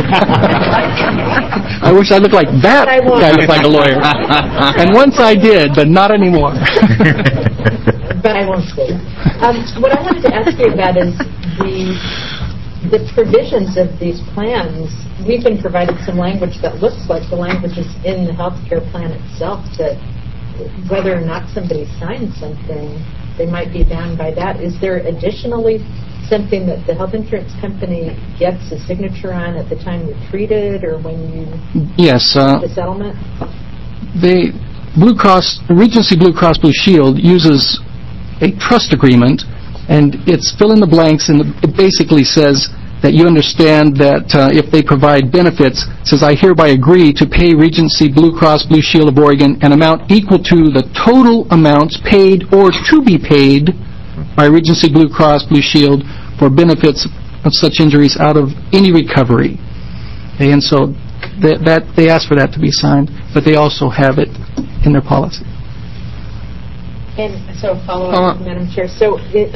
I wish I looked like that guy looked like a lawyer. And once I did, but not anymore. But I won't say that. What I wanted to ask you about is the provisions of these plans. We've been provided some language that looks like the language is in the health care plan itself, that whether or not somebody signs something, they might be bound by that. Is there additionally something that the health insurance company gets a signature on at the time you're treated or when you the settlement? The Regency Blue Cross Blue Shield uses a trust agreement, and it's fill in the blanks, and it basically says that you understand that if they provide benefits, it says, I hereby agree to pay Regency Blue Cross Blue Shield of Oregon an amount equal to the total amounts paid or to be paid by Regency Blue Cross Blue Shield for benefits of such injuries out of any recovery. Okay, and so that they ask for that to be signed, but they also have it in their policy. And so follow-up, Madam Chair. So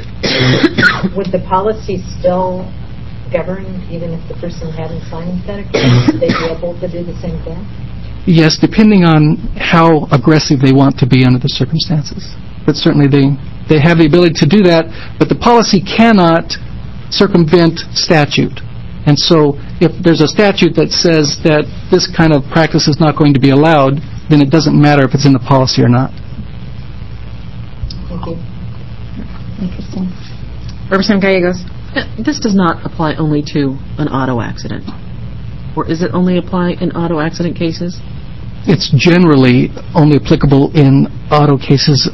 would the policy still govern even if the person hadn't signed that agreement? Would they be able to do the same thing? Yes, depending on how aggressive they want to be under the circumstances. But certainly they have the ability to do that, but the policy cannot circumvent statute. And so if there's a statute that says that this kind of practice is not going to be allowed, then it doesn't matter if it's in the policy or not. Thank you. Interesting. Representative Gallegos. This does not apply only to an auto accident. Or is it only apply in auto accident cases? It's generally only applicable in auto cases.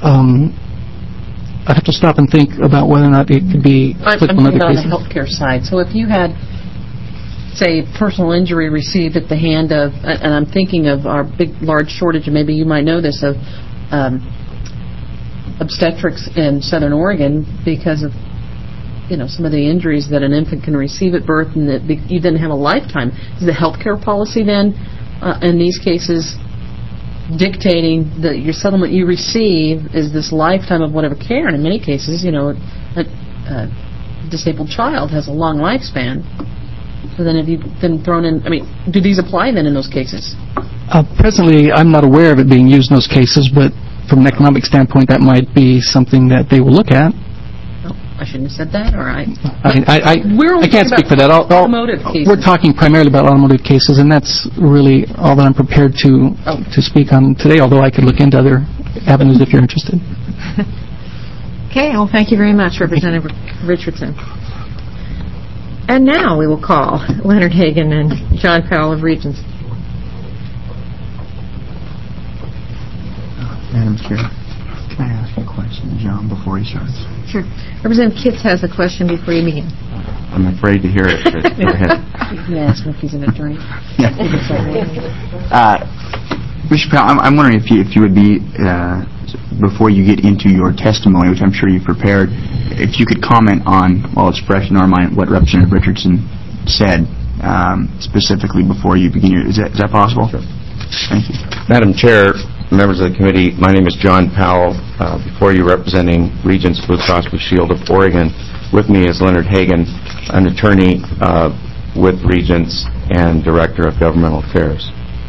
I'd have to stop and think about whether or not it could be applicable in other cases. I'm thinking about the healthcare side. So if you had, say, personal injury received at the hand of, and I'm thinking of our large shortage, and maybe you might know this, of obstetrics in Southern Oregon because of some of the injuries that an infant can receive at birth, and that you then have a lifetime. Is the healthcare policy then, in these cases, dictating that your settlement you receive is this lifetime of whatever care? And in many cases, a disabled child has a long lifespan. So then have you been thrown in, do these apply then in those cases? Presently, I'm not aware of it being used in those cases, but from an economic standpoint, that might be something that they will look at. I shouldn't have said that, or I can't speak for that. Automotive cases. We're talking primarily about automotive cases, and that's really all that I'm prepared to speak on today, although I could look into other avenues if you're interested. Okay, well, thank you very much, Representative Richardson. And now we will call Leonard Hagan and John Powell of Regents. Madam Chair, can I ask a question, John, before he starts? Sure. Representative Kitts has a question before you begin. I'm afraid to hear it. But go ahead. You can ask him if he's an attorney. Mr. Powell, I'm wondering if you would be, before you get into your testimony, which I'm sure you've prepared, if you could comment on, while it's fresh in our mind, what Representative Richardson said specifically before you begin your... Is that possible? Sure. Thank you. Madam Chair, members of the committee, my name is John Powell. Before you, representing Regents Blue Cross Blue Shield of Oregon. With me is Leonard Hagan, an attorney with Regents and Director of Governmental Affairs.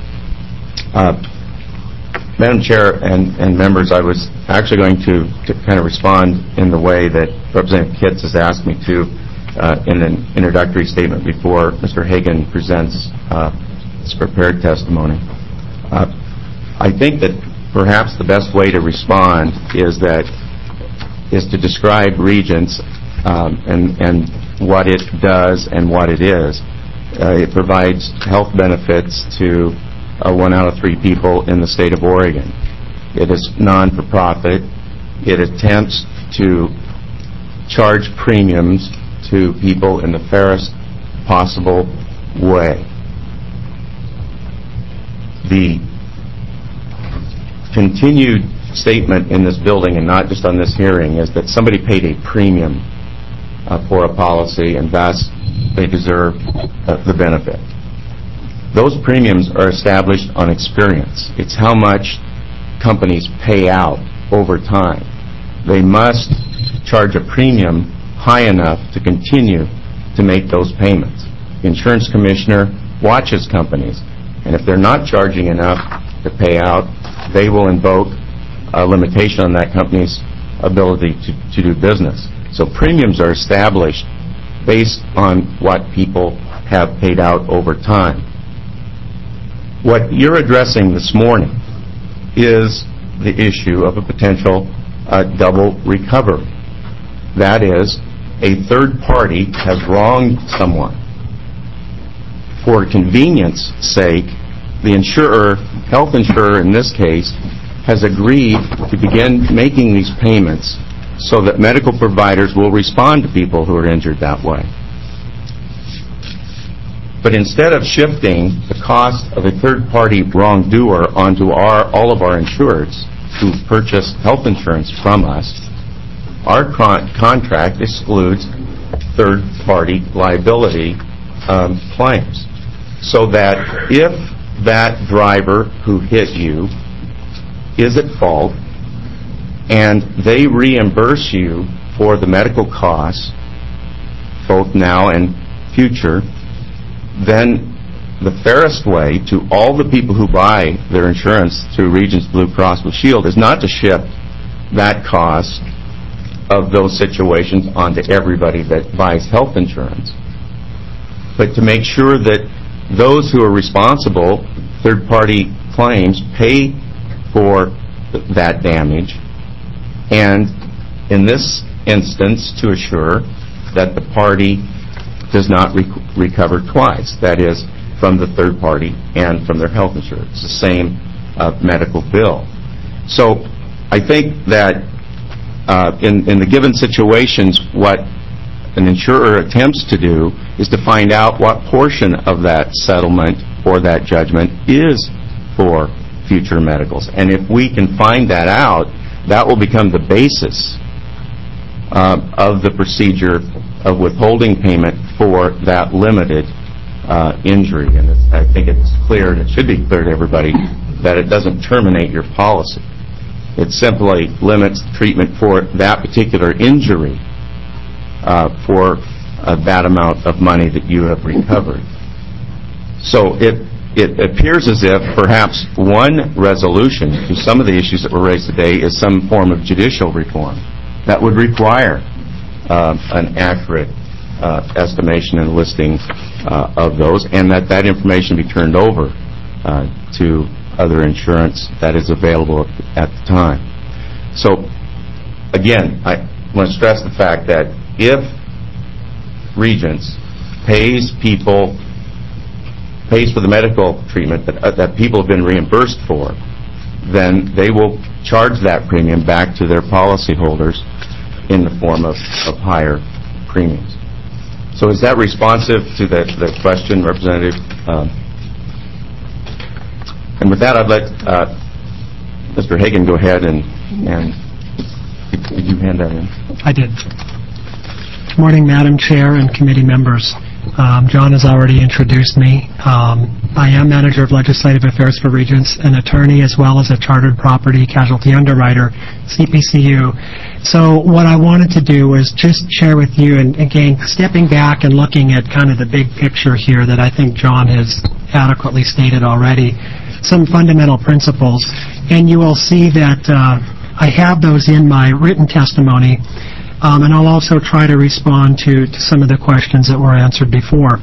Madam Chair and members, I was actually going to kind of respond in the way that Representative Kitts has asked me to in an introductory statement before Mr. Hagan presents his prepared testimony. I think that perhaps the best way to respond is to describe Regents and what it does and what it is. It provides health benefits to 1 out of 3 people in the state of Oregon. It is non-for-profit. It attempts to charge premiums to people in the fairest possible way. The continued statement in this building, and not just on this hearing, is that somebody paid a premium for a policy and thus they deserve the benefit. Those premiums are established on experience. It's how much companies pay out over time. They must charge a premium high enough to continue to make those payments. The insurance commissioner watches companies, and if they're not charging enough to pay out, they will invoke a limitation on that company's ability to do business. So premiums are established based on what people have paid out over time. What you're addressing this morning is the issue of a potential double recovery. That is, a third party has wronged someone. For convenience sake, the insurer, health insurer in this case, has agreed to begin making these payments so that medical providers will respond to people who are injured that way. But instead of shifting the cost of a third-party wrongdoer onto all of our insureds who purchase health insurance from us, our contract excludes third-party liability claims. So that if that driver who hit you is at fault and they reimburse you for the medical costs, both now and future, then the fairest way to all the people who buy their insurance through Regents Blue Cross Blue Shield is not to shift that cost of those situations onto everybody that buys health insurance, but to make sure that those who are responsible, third-party claims, pay for that damage, and in this instance to assure that the party does not recover twice, that is, from the third party and from their health insurance. It's the same medical bill. So I think that in the given situations, what an insurer attempts to do is to find out what portion of that settlement or that judgment is for future medicals. And if we can find that out, that will become the basis of the procedure of withholding payment for that limited injury. And I think it's clear, and it should be clear to everybody, that it doesn't terminate your policy. It simply limits treatment for that particular injury for that amount of money that you have recovered. So it appears as if perhaps one resolution to some of the issues that were raised today is some form of judicial reform that would require an accurate estimation and listing of those, and that information be turned over to other insurance that is available at the time. So, again, I want to stress the fact that if Regents pays for the medical treatment that people have been reimbursed for, then they will charge that premium back to their policyholders in the form of higher premiums. So is that responsive to the question, Representative? And with that, I'd let Mr. Hagan go ahead and did you hand that in? I did. Good morning, Madam Chair and committee members. John has already introduced me. I am Manager of Legislative Affairs for Regents, an attorney, as well as a Chartered Property Casualty Underwriter, CPCU. So what I wanted to do was just share with you, and again, stepping back and looking at kind of the big picture here that I think John has adequately stated already, some fundamental principles. And you will see that I have those in my written testimony. And I'll also try to respond to some of the questions that were answered before.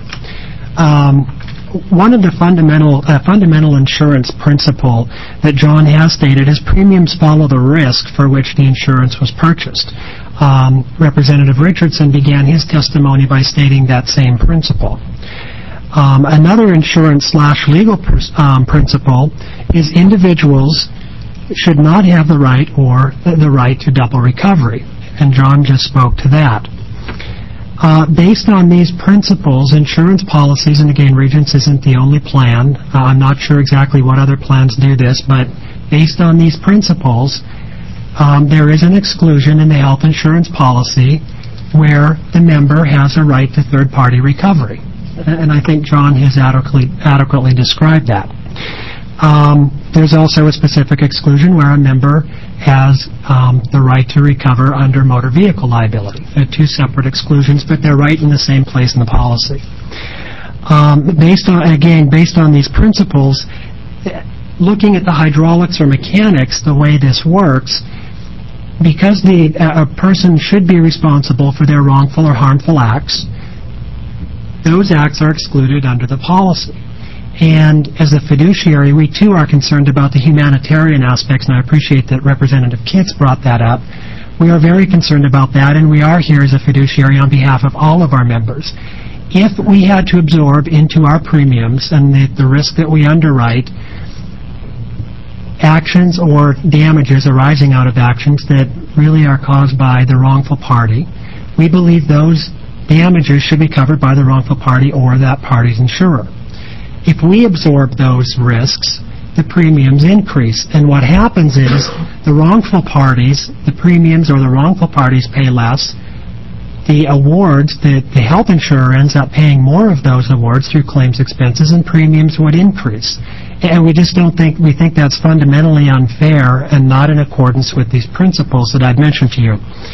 One of the fundamental insurance principle that John has stated is premiums follow the risk for which the insurance was purchased. Representative Richardson began his testimony by stating that same principle. Another insurance/legal principle is individuals should not have the right to double recovery. And John just spoke to that. Based on these principles, insurance policies, and again, Regents isn't the only plan. I'm not sure exactly what other plans do this, but based on these principles, there is an exclusion in the health insurance policy where the member has a right to third-party recovery. And I think John has adequately described that. There's also a specific exclusion where a member has the right to recover under motor vehicle liability. They're two separate exclusions, but they're right in the same place in the policy. Based on these principles, looking at the hydraulics or mechanics, the way this works, because a person should be responsible for their wrongful or harmful acts, those acts are excluded under the policy. And as a fiduciary, we too are concerned about the humanitarian aspects, and I appreciate that Representative Kitts brought that up. We are very concerned about that, and we are here as a fiduciary on behalf of all of our members. If we had to absorb into our premiums and the risk that we underwrite actions or damages arising out of actions that really are caused by the wrongful party, we believe those damages should be covered by the wrongful party or that party's insurer. If we absorb those risks, the premiums increase. And what happens is the wrongful parties, the premiums or the wrongful parties pay less. The awards, the health insurer ends up paying more of those awards through claims expenses, and premiums would increase. And we just we think that's fundamentally unfair and not in accordance with these principles that I've mentioned to you.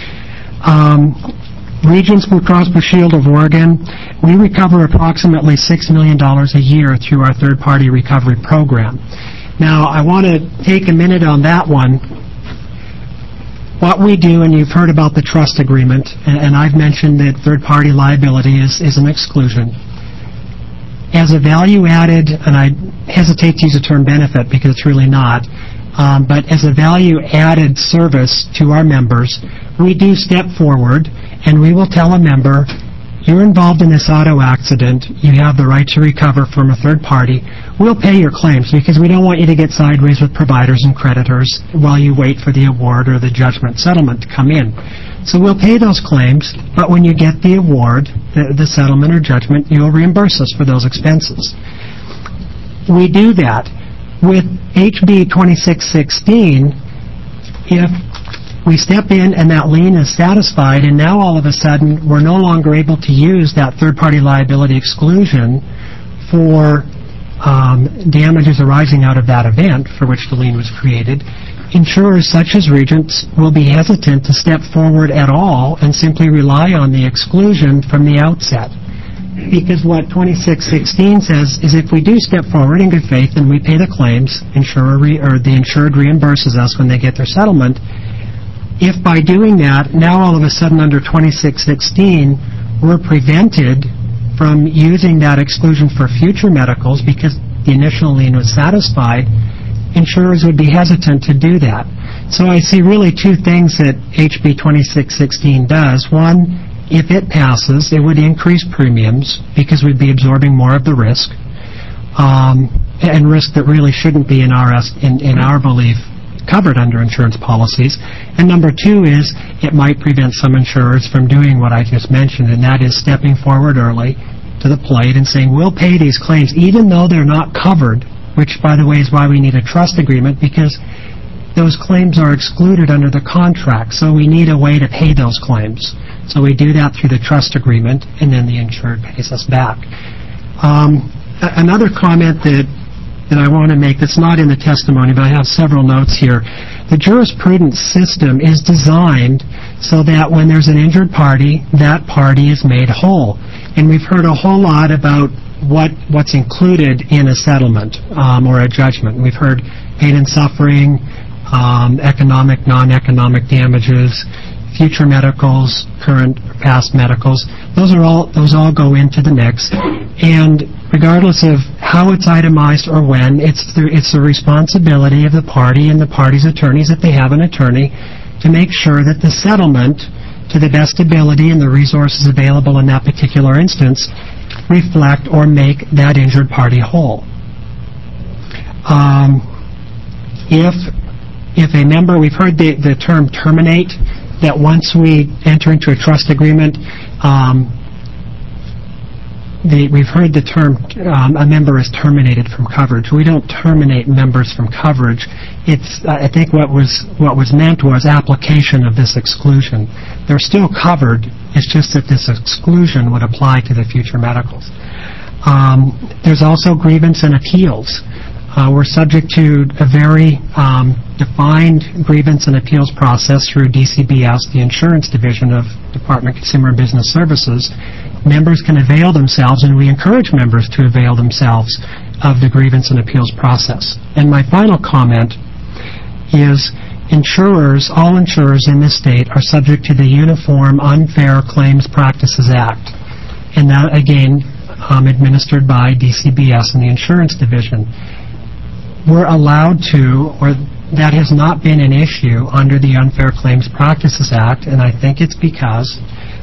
Regents Blue Cross Blue Shield of Oregon, we recover approximately $6 million a year through our third-party recovery program. Now, I want to take a minute on that one. What we do, and you've heard about the trust agreement, and I've mentioned that third-party liability is an exclusion. As a value-added, and I hesitate to use the term benefit because it's really not, but as a value-added service to our members, we do step forward and we will tell a member, you're involved in this auto accident, you have the right to recover from a third party, we'll pay your claims because we don't want you to get sideways with providers and creditors while you wait for the award or the judgment settlement to come in. So we'll pay those claims, but when you get the award, the settlement or judgment, you'll reimburse us for those expenses. We do that. With HB 2616, if we step in and that lien is satisfied, and now all of a sudden we're no longer able to use that third-party liability exclusion for damages arising out of that event for which the lien was created, insurers such as Regents will be hesitant to step forward at all and simply rely on the exclusion from the outset. Because what 2616 says is if we do step forward in good faith and we pay the claims, the insured reimburses us when they get their settlement. If by doing that, now all of a sudden under 2616, we're prevented from using that exclusion for future medicals because the initial lien was satisfied, insurers would be hesitant to do that. So I see really two things that HB 2616 does. One, if it passes, it would increase premiums because we'd be absorbing more of the risk, and risk that really shouldn't be, in our belief, covered under insurance policies. And number two is it might prevent some insurers from doing what I just mentioned, and that is stepping forward early to the plate and saying, we'll pay these claims even though they're not covered, which, by the way, is why we need a trust agreement, because those claims are excluded under the contract, so we need a way to pay those claims. So we do that through the trust agreement, and then the insured pays us back. Another comment that I want to make that's not in the testimony, but I have several notes here. The jurisprudence system is designed so that when there's an injured party, that party is made whole. And we've heard a whole lot about what's included in a settlement or a judgment. We've heard pain and suffering, economic, non-economic damages, future medicals, current or past medicals. Those all go into the mix. And regardless of how it's itemized or when, it's the responsibility of the party and the party's attorneys, if they have an attorney, to make sure that the settlement, to the best ability and the resources available in that particular instance, reflect or make that injured party whole. If a member, we've heard the term terminate, that once we enter into a trust agreement, we've heard the term a member is terminated from coverage. We don't terminate members from coverage. I think what was meant was application of this exclusion. They're still covered. It's just that this exclusion would apply to the future medicals. There's also grievance and appeals. We're subject to a very defined grievance and appeals process through DCBS, the insurance division of Department of Consumer and Business Services. Members can avail themselves, and we encourage members to avail themselves of the grievance and appeals process. And my final comment is all insurers in this state are subject to the Uniform Unfair Claims Practices Act. And that, again, administered by DCBS and the insurance division. We're allowed to, or that has not been an issue under the Unfair Claims Practices Act, and I think it's because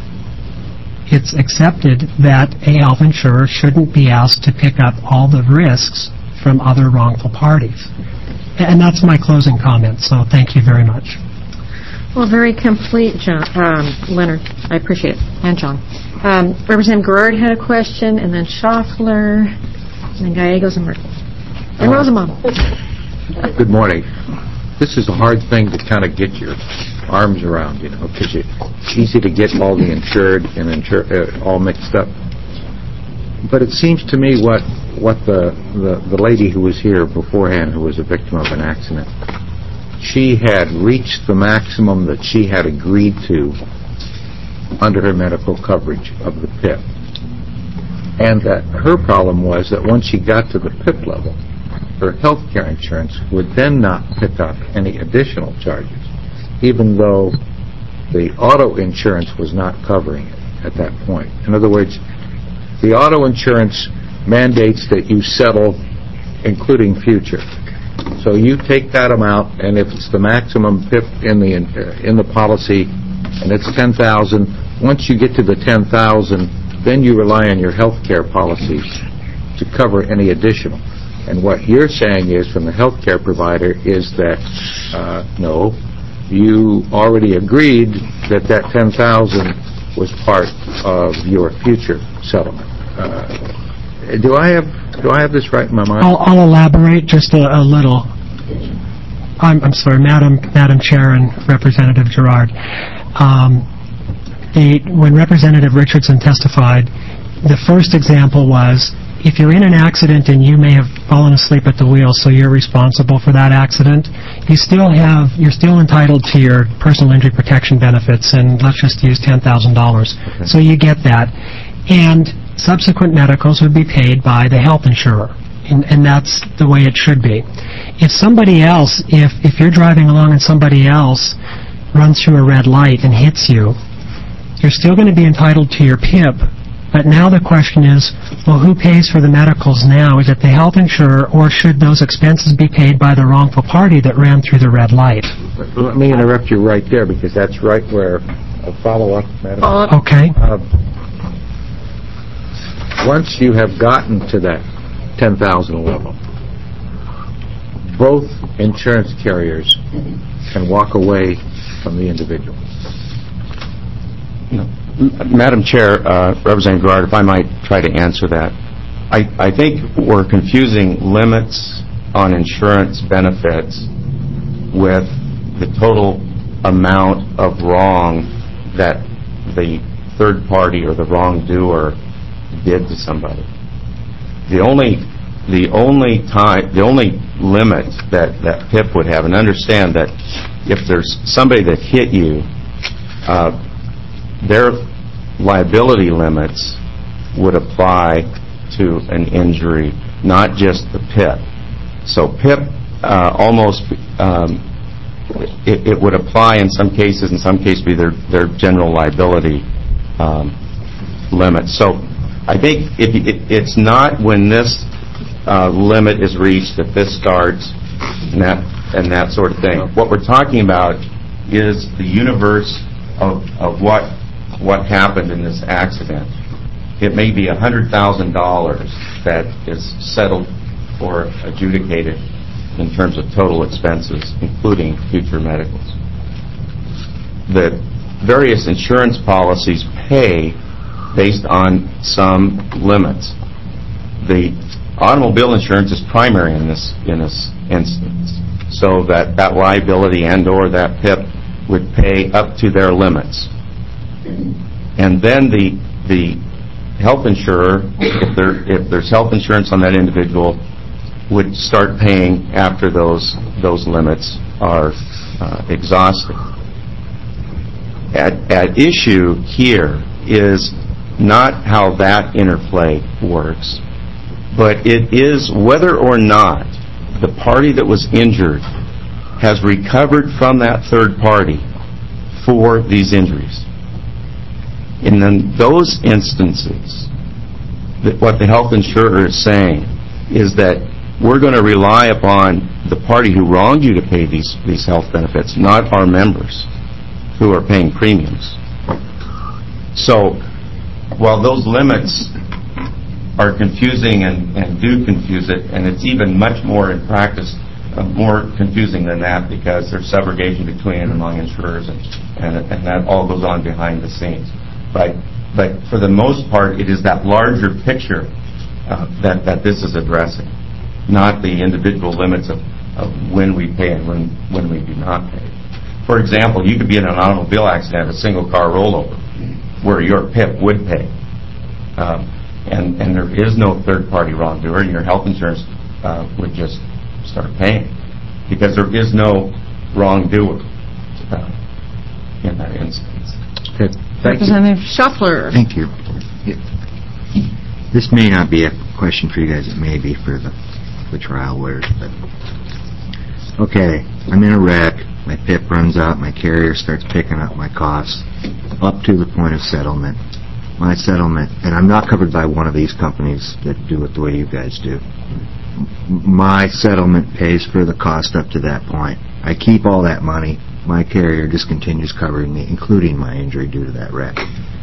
it's accepted that a health insurer shouldn't be asked to pick up all the risks from other wrongful parties. And that's my closing comment, so thank you very much. Well, very complete, Leonard. I appreciate it. And John. Representative Gerard had a question, and then Schaffler, and then Gallegos and Merkel. And Rosenbaum. Good morning. This is a hard thing to kind of get your arms around, because it's easy to get all the insured and all mixed up. But it seems to me what the lady who was here beforehand, who was a victim of an accident, she had reached the maximum that she had agreed to under her medical coverage of the PIP. And that her problem was that once she got to the PIP level, her health care insurance would then not pick up any additional charges, even though the auto insurance was not covering it at that point. In other words, the auto insurance mandates that you settle, including future. So you take that amount, and if it's the maximum PIP in the policy, and it's $10,000, once you get to the $10,000, then you rely on your health care policies to cover any additional. And what you're saying is, from the health care provider, is that no, you already agreed that $10,000 was part of your future settlement. Do I have this right in my mind? I'll elaborate just a little. I'm sorry, Madam Chair and Representative Gerard. When Representative Richardson testified, the first example was, if you're in an accident and you may have fallen asleep at the wheel, so you're responsible for that accident, you're still entitled to your personal injury protection benefits, and let's just use $10,000. Okay. So you get that. And subsequent medicals would be paid by the health insurer, and that's the way it should be. If somebody else, if you're driving along and somebody else runs through a red light and hits you, you're still going to be entitled to your PIP. But now the question is, well, who pays for the medicals now? Is it the health insurer, or should those expenses be paid by the wrongful party that ran through the red light? Let me interrupt you right there, because that's right where a follow-up, Madam. Okay. Once you have gotten to that $10,000 level, both insurance carriers can walk away from the individual? Madam Chair, Representative Garrard, if I might try to answer that. I think we're confusing limits on insurance benefits with the total amount of wrong that the third party or the wrongdoer did to somebody. The only limit that PIP would have, and understand that if there's somebody that hit you, their liability limits would apply to an injury, not just the PIP. So PIP it would apply in some cases be their general liability limits. So I think it's not when this limit is reached that this starts and that sort of thing. What we're talking about is the universe of what happened in this accident. It may be $100,000 that is settled or adjudicated in terms of total expenses, including future medicals. The various insurance policies pay based on some limits. The automobile insurance is primary in this instance, so that liability and/or that PIP would pay up to their limits. And then the health insurer, if there's health insurance on that individual, would start paying after those limits are exhausted. At issue here is not how that interplay works, but it is whether or not the party that was injured has recovered from that third party for these injuries. And in those instances, what the health insurer is saying is that we're going to rely upon the party who wronged you to pay these health benefits, not our members who are paying premiums. So while those limits are confusing and do confuse it, and it's even much more in practice more confusing than that, because there's subrogation between and among insurers, and that all goes on behind the scenes. But for the most part, it is that larger picture that this is addressing, not the individual limits of when we pay and when we do not pay. For example, you could be in an automobile accident, a single car rollover, where your PIP would pay, and there is no third-party wrongdoer, and your health insurance would just start paying, because there is no wrongdoer in that instance. Okay. Representative Shuffler. Thank you. This may not be a question for you guys. It may be for the trial lawyers. But okay, I'm in a wreck. My PIP runs out. My carrier starts picking up my costs up to the point of settlement. My settlement, and I'm not covered by one of these companies that do it the way you guys do. My settlement pays for the cost up to that point. I keep all that money. My carrier just continues covering me, including my injury due to that wreck.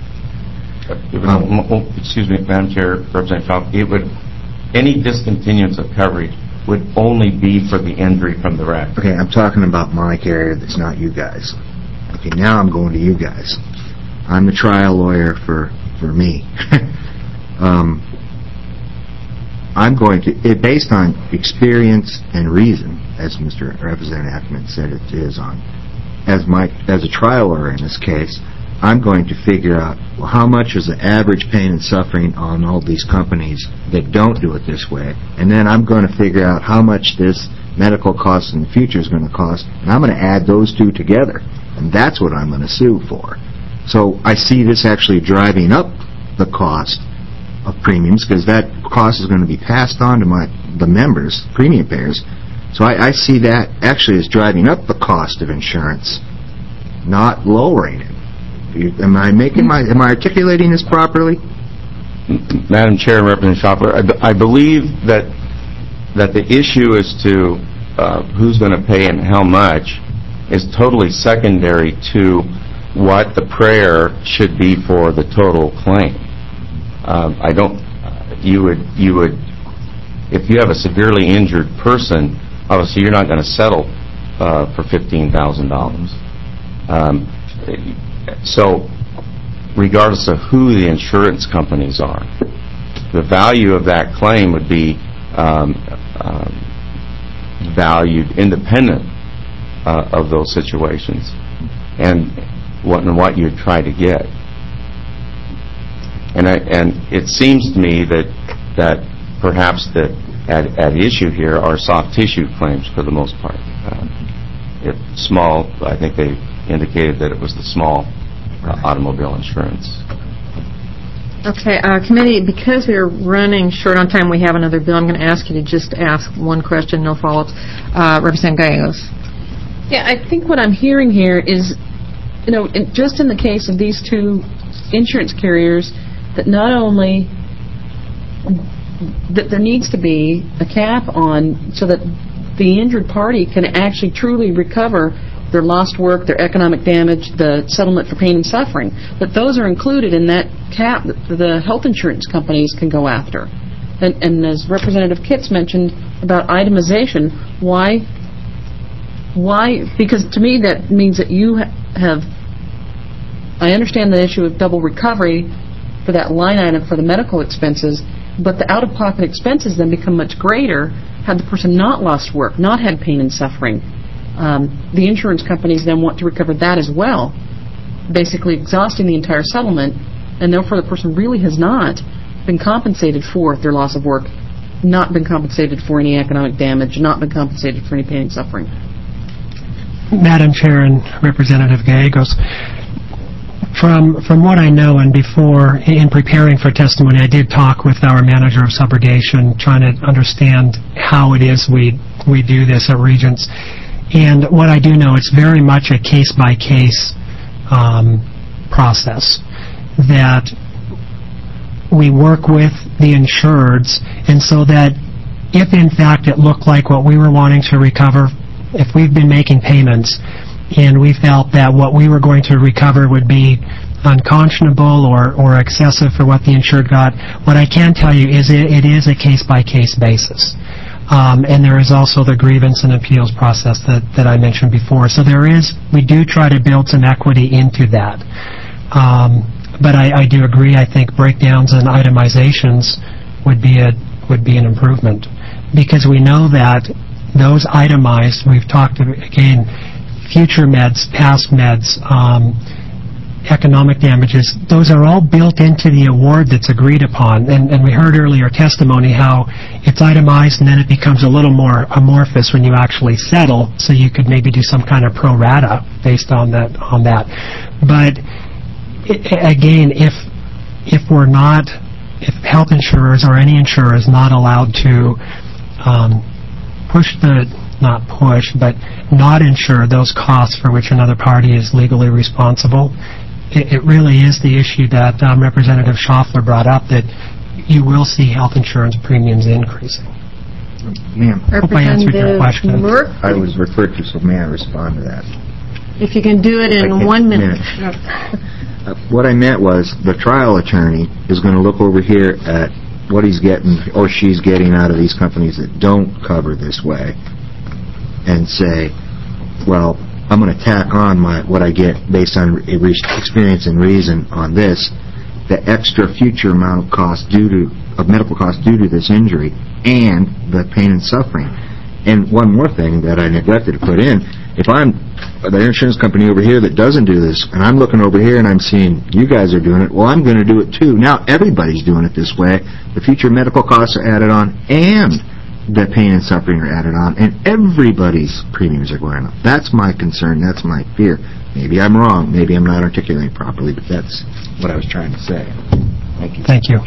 Excuse me, Madam Chair, Representative Trump, any discontinuance of coverage would only be for the injury from the wreck. Okay, I'm talking about my carrier that's not you guys. Okay, now I'm going to you guys. I'm the trial lawyer for me. I'm going to, based on experience and reason, as Mr. Representative Ackerman said it is on, as a trial lawyer in this case, I'm going to figure out, well, how much is the average pain and suffering on all these companies that don't do it this way, and then I'm going to figure out how much this medical cost in the future is going to cost, and I'm going to add those two together, and that's what I'm going to sue for. So I see this actually driving up the cost of premiums, because that cost is going to be passed on to the members, premium payers. So I see that actually as driving up the cost of insurance, not lowering it. Am I articulating this properly? Madam Chair and Representative Schopler, I believe that the issue as to who's going to pay and how much is totally secondary to what the prayer should be for the total claim. You would, if you have a severely injured person, obviously you're not going to settle for $15,000. So regardless of who the insurance companies are, the value of that claim would be valued independent of those situations and what you'd try to get. And it seems to me that perhaps that at issue here are soft tissue claims for the most part. If small, I think they indicated that it was the small automobile insurance. Okay, committee, because we are running short on time, we have another bill. I'm going to ask you to just ask one question, no follow-ups. Representative Gallegos. Yeah, I think what I'm hearing here is, just in the case of these two insurance carriers, that not only that there needs to be a cap on so that the injured party can actually truly recover their lost work, their economic damage, the settlement for pain and suffering, that those are included in that cap that the health insurance companies can go after. And as Representative Kitts mentioned about itemization, why? Because to me that means that you have, I understand the issue of double recovery for that line item for the medical expenses, but the out-of-pocket expenses then become much greater had the person not lost work, not had pain and suffering. The insurance companies then want to recover that as well, basically exhausting the entire settlement, and therefore the person really has not been compensated for their loss of work, not been compensated for any economic damage, not been compensated for any pain and suffering. Madam Chair and Representative Gallegos, from what I know and before, in preparing for testimony, I did talk with our manager of subrogation, trying to understand how it is we do this at Regents. And what I do know, it's very much a case-by-case process, that we work with the insureds, and so that if in fact it looked like what we were wanting to recover, if we've been making payments and we felt that what we were going to recover would be unconscionable or excessive for what the insured got, what I can tell you is it is a case-by-case basis. And there is also the grievance and appeals process that I mentioned before. So we do try to build some equity into that. But I do agree, I think breakdowns and itemizations would be an improvement. Because we know that those itemized, we've talked, again, future meds, past meds, economic damages, those are all built into the award that's agreed upon. And we heard earlier testimony how it's itemized and then it becomes a little more amorphous when you actually settle, so you could maybe do some kind of pro rata based on that. But again, if health insurers or any insurer is not allowed to not insure those costs for which another party is legally responsible, it really is the issue that Representative Schaffler brought up, that you will see health insurance premiums increasing. Ma'am, I hope I answered your question. I was referred to, so may I respond to that? If you can do it in 1 minute. What I meant was the trial attorney is going to look over here at what he's getting or she's getting out of these companies that don't cover this way and say, well, I'm going to tack on what I get based on experience and reason on this, the extra future amount of medical costs due to this injury and the pain and suffering. And one more thing that I neglected to put in, if I'm the insurance company over here that doesn't do this, and I'm looking over here and I'm seeing you guys are doing it, well, I'm going to do it too. Now everybody's doing it this way. The future medical costs are added on and the pain and suffering are added on, and everybody's premiums are going up. That's my concern. That's my fear. Maybe I'm wrong. Maybe I'm not articulating properly, but that's what I was trying to say. Thank you. Thank you.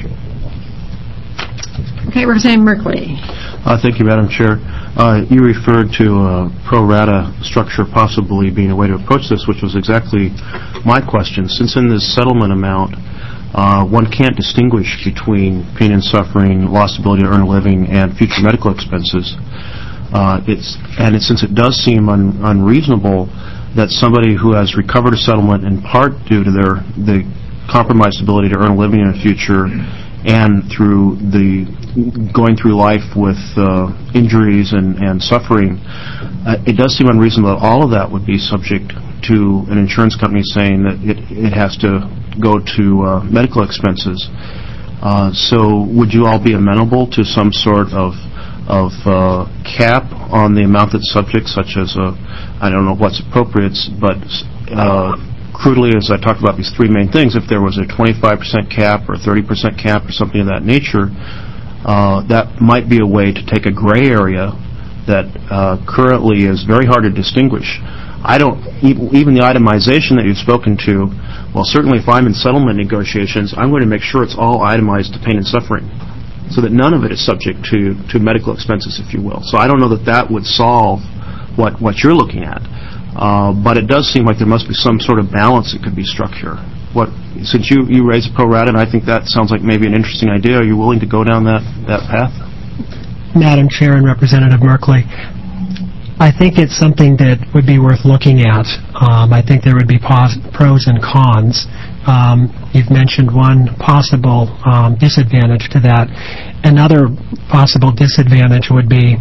Okay, Representative Merkley. Thank you, Madam Chair. You referred to pro rata structure possibly being a way to approach this, which was exactly my question. Since in this settlement amount, one can't distinguish between pain and suffering, lost ability to earn a living, and future medical expenses. Since it does seem unreasonable that somebody who has recovered a settlement in part due to the compromised ability to earn a living in the future and through the going through life with injuries and suffering, it does seem unreasonable that all of that would be subject to an insurance company saying that it has to go to medical expenses. So would you all be amenable to some sort of cap on the amount that's subject, such as I don't know what's appropriate, but crudely, as I talked about these three main things, if there was a 25% cap or 30% cap or something of that nature, that might be a way to take a gray area that currently is very hard to distinguish. I don't, even the itemization that you've spoken to, well, certainly if I'm in settlement negotiations, I'm going to make sure it's all itemized to pain and suffering, so that none of it is subject to medical expenses, if you will. So I don't know that would solve what you're looking at. But it does seem like there must be some sort of balance that could be struck here. Since you raised pro rata, and I think that sounds like maybe an interesting idea, are you willing to go down that path? Madam Chair and Representative Merkley, I think it's something that would be worth looking at. I think there would be pros and cons. You've mentioned one possible disadvantage to that. Another possible disadvantage would be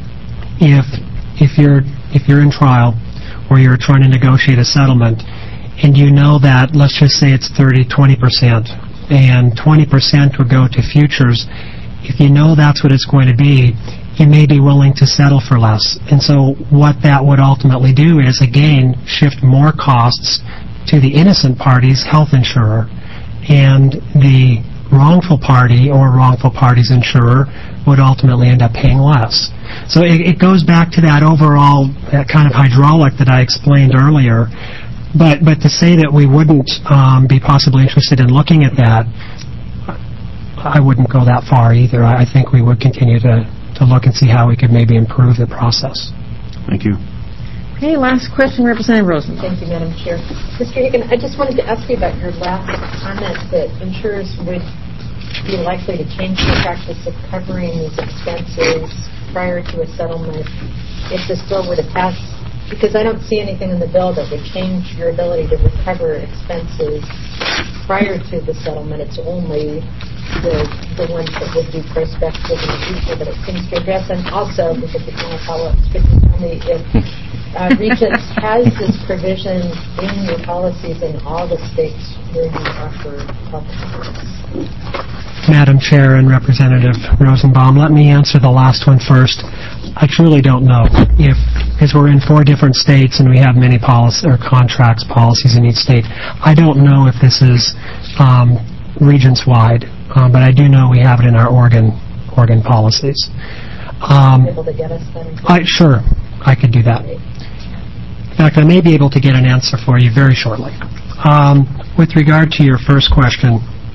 if you're in trial or you're trying to negotiate a settlement and you know that, let's just say it's 30-20%, and 20% would go to futures. If you know that's what it's going to be, you may be willing to settle for less. And so what that would ultimately do is, again, shift more costs to the innocent party's health insurer, and the wrongful party or wrongful party's insurer would ultimately end up paying less. So it goes back to that overall kind of hydraulic that I explained earlier. But to say that we wouldn't be possibly interested in looking at that, I wouldn't go that far either. I think we would continue to look and see how we could maybe improve the process. Thank you. Okay, last question, Representative Rosen. Thank you, Madam Chair. Mr. Higgin, I just wanted to ask you about your last comment that insurers would be likely to change their practice of covering these expenses prior to a settlement if this bill were to pass, because I don't see anything in the bill that would change your ability to recover expenses prior to the settlement. It's only the ones that would be prospective in the future that it seems to address. And also, because it's going to follow up, could you tell me if Regents has this provision in your policies in all the states where you offer health insurance? Madam Chair and Representative Rosenbaum, let me answer the last one first. I truly don't know because we're in 4 different states and we have many policies or contracts, policies in each state. I don't know if this is Regents-wide, but I do know we have it in our Oregon policies. Able to get us that? Sure, I could do that. In fact, I may be able to get an answer for you very shortly. With regard to your first question,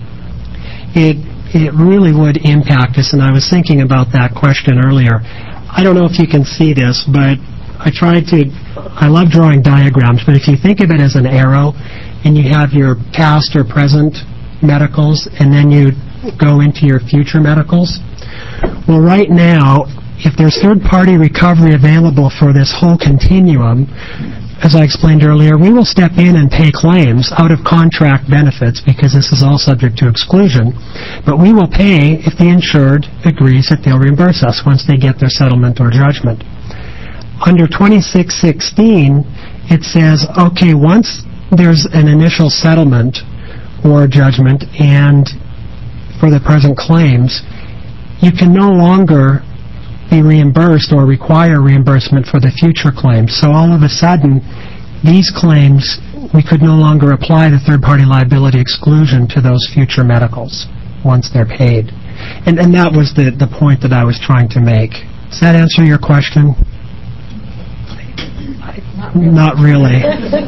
it really would impact us, and I was thinking about that question earlier. I don't know if you can see this, but I love drawing diagrams, but if you think of it as an arrow, and you have your past or present medicals, and then you go into your future medicals. Well, right now, if there's third-party recovery available for this whole continuum, as I explained earlier, we will step in and pay claims out of contract benefits because this is all subject to exclusion, but we will pay if the insured agrees that they'll reimburse us once they get their settlement or judgment. Under 2616, it says, okay, once there's an initial settlement or judgment and for the present claims, you can no longer be reimbursed or require reimbursement for the future claims. So all of a sudden, these claims, we could no longer apply the third-party liability exclusion to those future medicals once they're paid. And that was the point that I was trying to make. Does that answer your question? Not really.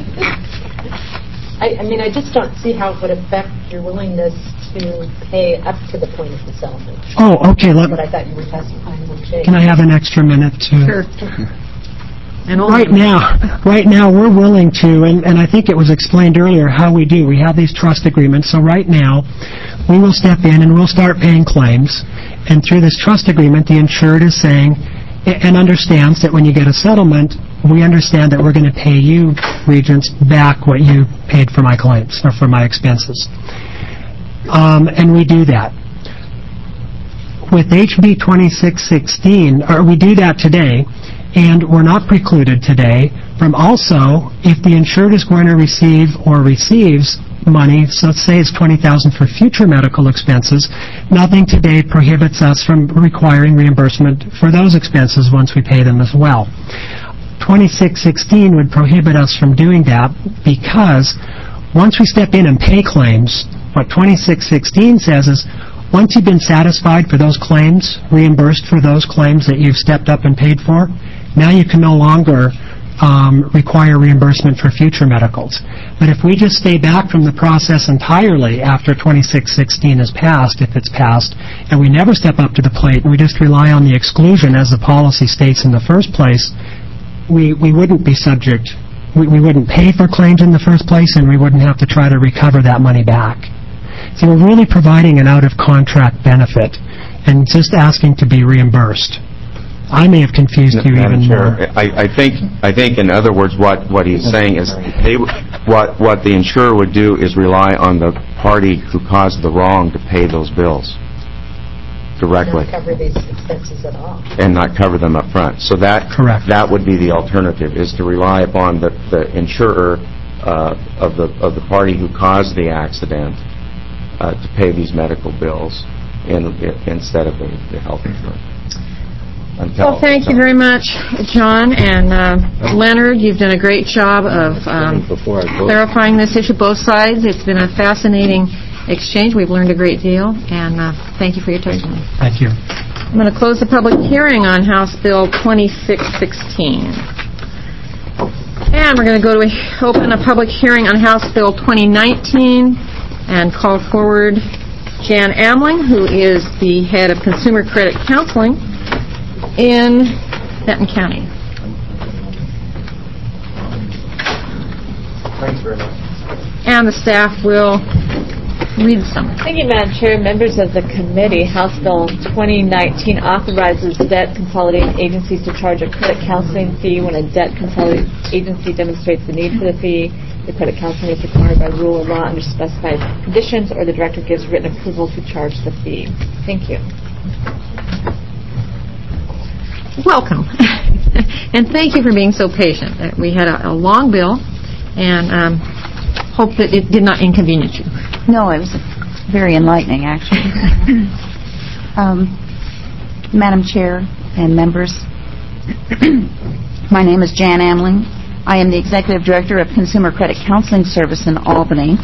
I mean, I just don't see how it would affect your willingness to pay up to the point of the settlement. Oh, okay. But I thought you were testifying would change. Can I have an extra minute to... Sure. And right now, we're willing to, and I think it was explained earlier how we do. We have these trust agreements. So right now, we will step in and we'll start paying claims. And through this trust agreement, the insured is saying and understands that when you get a settlement, we understand that we're going to pay you, Regents, back what you paid for my claims or for my expenses. And we do that. with HB 2616, or we do that today, and we're not precluded today from also, if the insured is going to receive or receives money, so let's say it's $20,000 for future medical expenses, nothing today prohibits us from requiring reimbursement for those expenses once we pay them as well. 2616 would prohibit us from doing that because once we step in and pay claims, what 2616 says is once you've been satisfied for those claims, reimbursed for those claims that you've stepped up and paid for, now you can no longer require reimbursement for future medicals. But if we just stay back from the process entirely after 2616 is passed, if it's passed, and we never step up to the plate and we just rely on the exclusion as the policy states in the first place, we wouldn't be subject. We wouldn't pay for claims in the first place, and we wouldn't have to try to recover that money back. So we're really providing an out-of-contract benefit and just asking to be reimbursed. I may have confused you even more. I think, in other words, what he's saying is what the insurer would do is rely on the party who caused the wrong to pay those bills directly. Not cover these expenses at all. And not cover them up front. So that would be the alternative, is to rely upon the insurer of the party who caused the accident to pay these medical bills instead of the health insurance. Well, thank you very much, John. And Leonard, you've done a great job of clarifying this issue, both sides. It's been a fascinating exchange. We've learned a great deal, and thank you for your testimony. Thank you. I'm going to close the public hearing on House Bill 2616. And we're going to go to open a public hearing on House Bill 2019 and call forward Jan Amling, who is the head of Consumer Credit Counseling in Benton County. Thanks very much. And the staff will read the summary. Thank you, Madam Chair. Members of the committee, House Bill 2019 authorizes debt consolidating agencies to charge a credit counseling fee when a debt consolidating agency demonstrates the need for the fee. The credit counseling is required by rule or law under specified conditions, or the director gives written approval to charge the fee. Thank you. Welcome. And thank you for being so patient. We had a long bill, and hope that it did not inconvenience you. No, it was very enlightening, actually. Madam Chair and members, my name is Jan Amling. I am the Executive Director of Consumer Credit Counseling Service in Albany.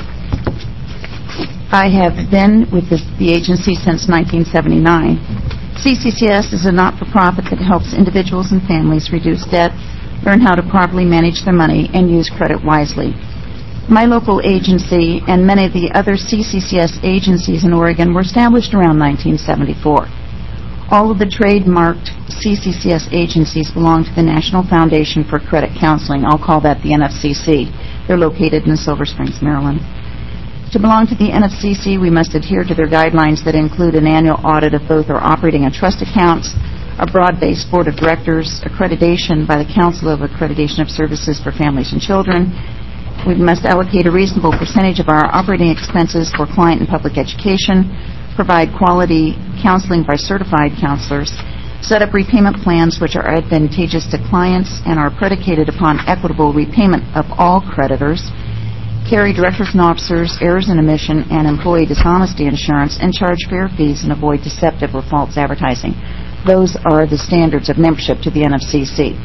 I have been with the agency since 1979. CCCS is a not-for-profit that helps individuals and families reduce debt, learn how to properly manage their money, and use credit wisely. My local agency and many of the other CCCS agencies in Oregon were established around 1974. All of the trademarked CCCS agencies belong to the National Foundation for Credit Counseling. I'll call that the NFCC. They're located in Silver Springs, Maryland. To belong to the NFCC, we must adhere to their guidelines that include an annual audit of both our operating and trust accounts, a broad-based board of directors, accreditation by the Council of Accreditation of Services for Families and Children. We must allocate a reasonable percentage of our operating expenses for client and public education, provide quality counseling by certified counselors, set up repayment plans which are advantageous to clients and are predicated upon equitable repayment of all creditors, carry directors and officers, errors in omission, and employee dishonesty insurance, and charge fair fees and avoid deceptive or false advertising. Those are the standards of membership to the NFCC.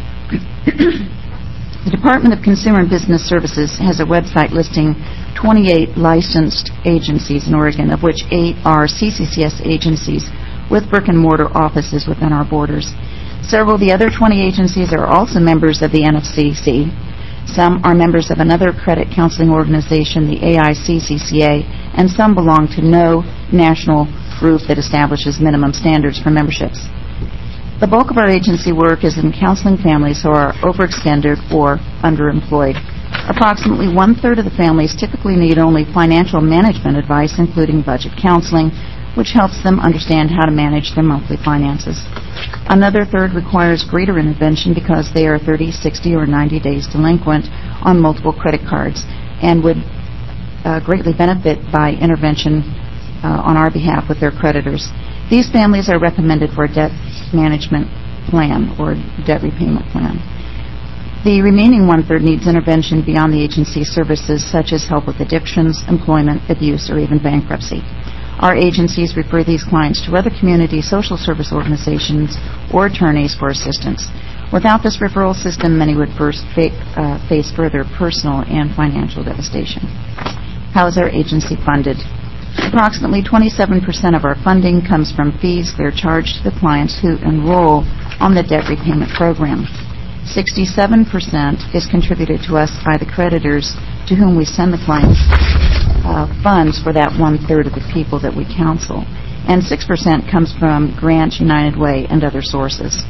The Department of Consumer and Business Services has a website listing 28 licensed agencies in Oregon, of which 8 are CCCS agencies with brick-and-mortar offices within our borders. Several of the other 20 agencies are also members of the NFCC. Some are members of another credit counseling organization, the AICCCA, and some belong to no national group that establishes minimum standards for memberships. The bulk of our agency work is in counseling families who are overextended or underemployed. Approximately one-third of the families typically need only financial management advice, including budget counseling, which helps them understand how to manage their monthly finances. Another third requires greater intervention because they are 30, 60, or 90 days delinquent on multiple credit cards and would greatly benefit by intervention on our behalf with their creditors. These families are recommended for a debt management plan or debt repayment plan. The remaining one-third needs intervention beyond the agency's services, such as help with addictions, employment, abuse, or even bankruptcy. Our agencies refer these clients to other community social service organizations or attorneys for assistance. Without this referral system, many would first face further personal and financial devastation. How is our agency funded? Approximately 27% of our funding comes from fees that are charged to the clients who enroll on the debt repayment program. 67% is contributed to us by the creditors to whom we send the clients funds for that one-third of the people that we counsel. And 6% comes from Grants, United Way, and other sources.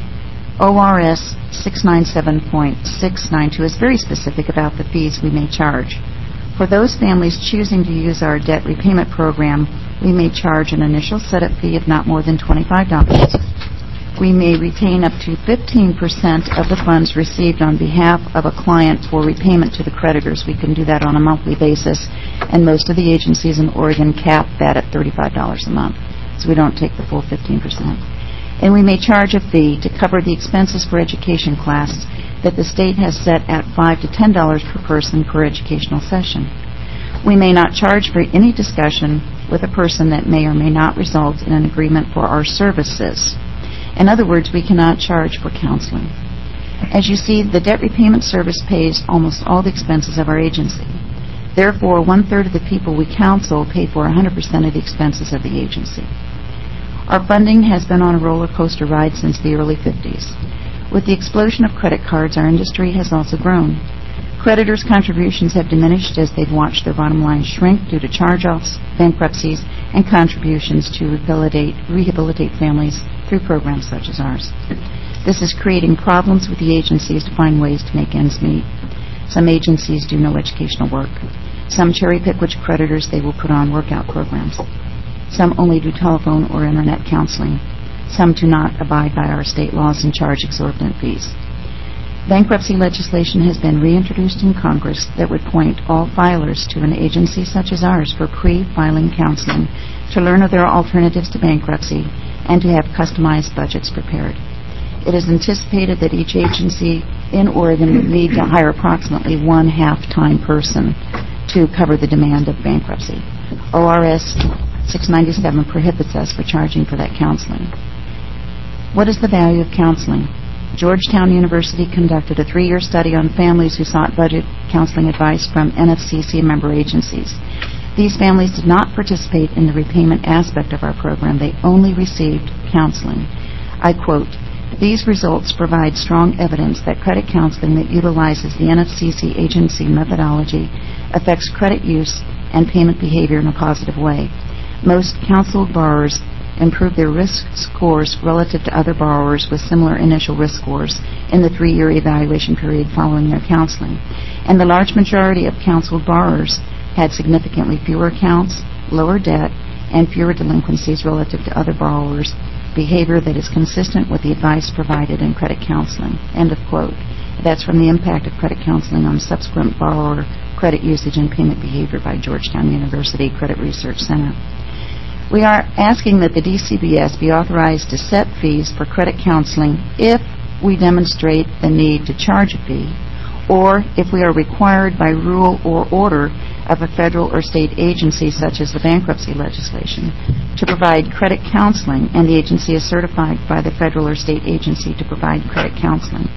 ORS 697.692 is very specific about the fees we may charge. For those families choosing to use our debt repayment program, we may charge an initial setup fee of not more than $25. We may retain up to 15% of the funds received on behalf of a client for repayment to the creditors. We can do that on a monthly basis, and most of the agencies in Oregon cap that at $35 a month, so we don't take the full 15%. And we may charge a fee to cover the expenses for education classes that the state has set at $5 to $10 per person per educational session. We may not charge for any discussion with a person that may or may not result in an agreement for our services. In other words, we cannot charge for counseling. As you see, the debt repayment service pays almost all the expenses of our agency. Therefore, one-third of the people we counsel pay for 100% of the expenses of the agency. Our funding has been on a roller coaster ride since the early 50s. With the explosion of credit cards, our industry has also grown. Creditors' contributions have diminished as they've watched their bottom line shrink due to charge-offs, bankruptcies, and contributions to rehabilitate families through programs such as ours. This is creating problems with the agencies to find ways to make ends meet. Some agencies do no educational work. Some cherry-pick which creditors they will put on workout programs. Some only do telephone or internet counseling. Some do not abide by our state laws and charge exorbitant fees. Bankruptcy legislation has been reintroduced in Congress that would point all filers to an agency such as ours for pre-filing counseling to learn of their alternatives to bankruptcy and to have customized budgets prepared. It is anticipated that each agency in Oregon would need to hire approximately one half-time person to cover the demand of bankruptcy. ORS 697 prohibits us from charging for that counseling. What is the value of counseling? Georgetown University conducted a 3-year study on families who sought budget counseling advice from NFCC member agencies. These families did not participate in the repayment aspect of our program. They only received counseling. I quote, "These results provide strong evidence that credit counseling that utilizes the NFCC agency methodology affects credit use and payment behavior in a positive way. Most counseled borrowers improve their risk scores relative to other borrowers with similar initial risk scores in the 3-year evaluation period following their counseling. And the large majority of counseled borrowers had significantly fewer accounts, lower debt, and fewer delinquencies relative to other borrowers, behavior that is consistent with the advice provided in credit counseling." End of quote. That's from the impact of credit counseling on subsequent borrower credit usage and payment behavior by Georgetown University Credit Research Center. We are asking that the DCBS be authorized to set fees for credit counseling if we demonstrate the need to charge a fee, or if we are required by rule or order of a federal or state agency, such as the bankruptcy legislation, to provide credit counseling, and the agency is certified by the federal or state agency to provide credit counseling.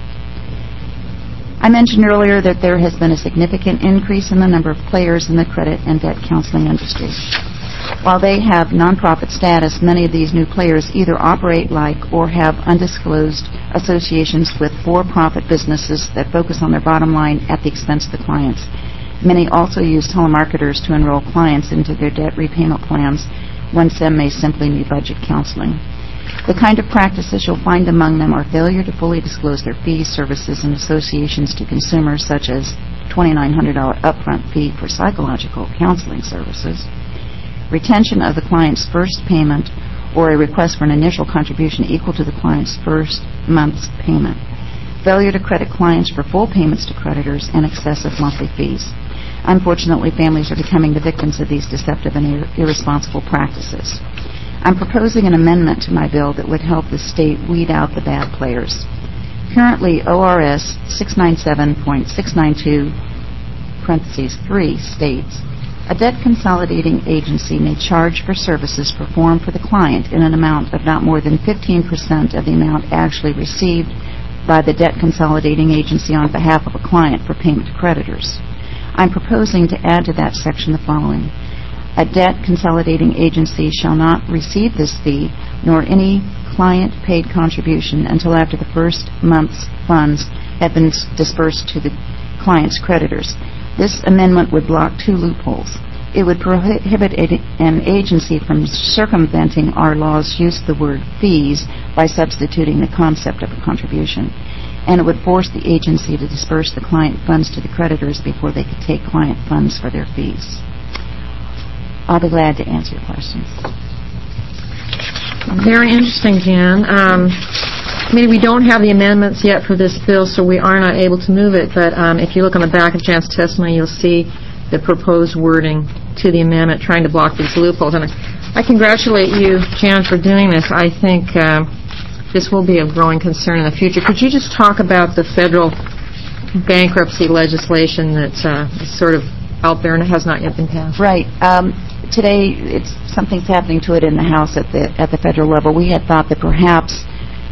I mentioned earlier that there has been a significant increase in the number of players in the credit and debt counseling industry. While they have nonprofit status, many of these new players either operate like or have undisclosed associations with for-profit businesses that focus on their bottom line at the expense of the clients. Many also use telemarketers to enroll clients into their debt repayment plans when some may simply need budget counseling. The kind of practices you'll find among them are failure to fully disclose their fees, services, and associations to consumers, such as $2,900 upfront fee for psychological counseling services, retention of the client's first payment, or a request for an initial contribution equal to the client's first month's payment, failure to credit clients for full payments to creditors, and excessive monthly fees. Unfortunately, families are becoming the victims of these deceptive and irresponsible practices. I'm proposing an amendment to my bill that would help the state weed out the bad players. Currently, ORS 697.692 (3) states, a debt consolidating agency may charge for services performed for the client in an amount of not more than 15% of the amount actually received by the debt consolidating agency on behalf of a client for payment to creditors. I'm proposing to add to that section the following. A debt consolidating agency shall not receive this fee nor any client-paid contribution until after the first month's funds have been dispersed to the client's creditors. This amendment would block two loopholes. It would prohibit an agency from circumventing our law's use of the word fees by substituting the concept of a contribution. And it would force the agency to disperse the client funds to the creditors before they could take client funds for their fees. I'll be glad to answer your questions. Very interesting, Jan. Maybe we don't have the amendments yet for this bill, so we are not able to move it, but if you look on the back of Jan's testimony, you'll see the proposed wording to the amendment trying to block these loopholes. And I congratulate you, Jan, for doing this. I think this will be a growing concern in the future. Could you just talk about the federal bankruptcy legislation that's sort of out there and it has not yet been passed? Right. Today, something's happening to it in the House at the federal level. We had thought that perhaps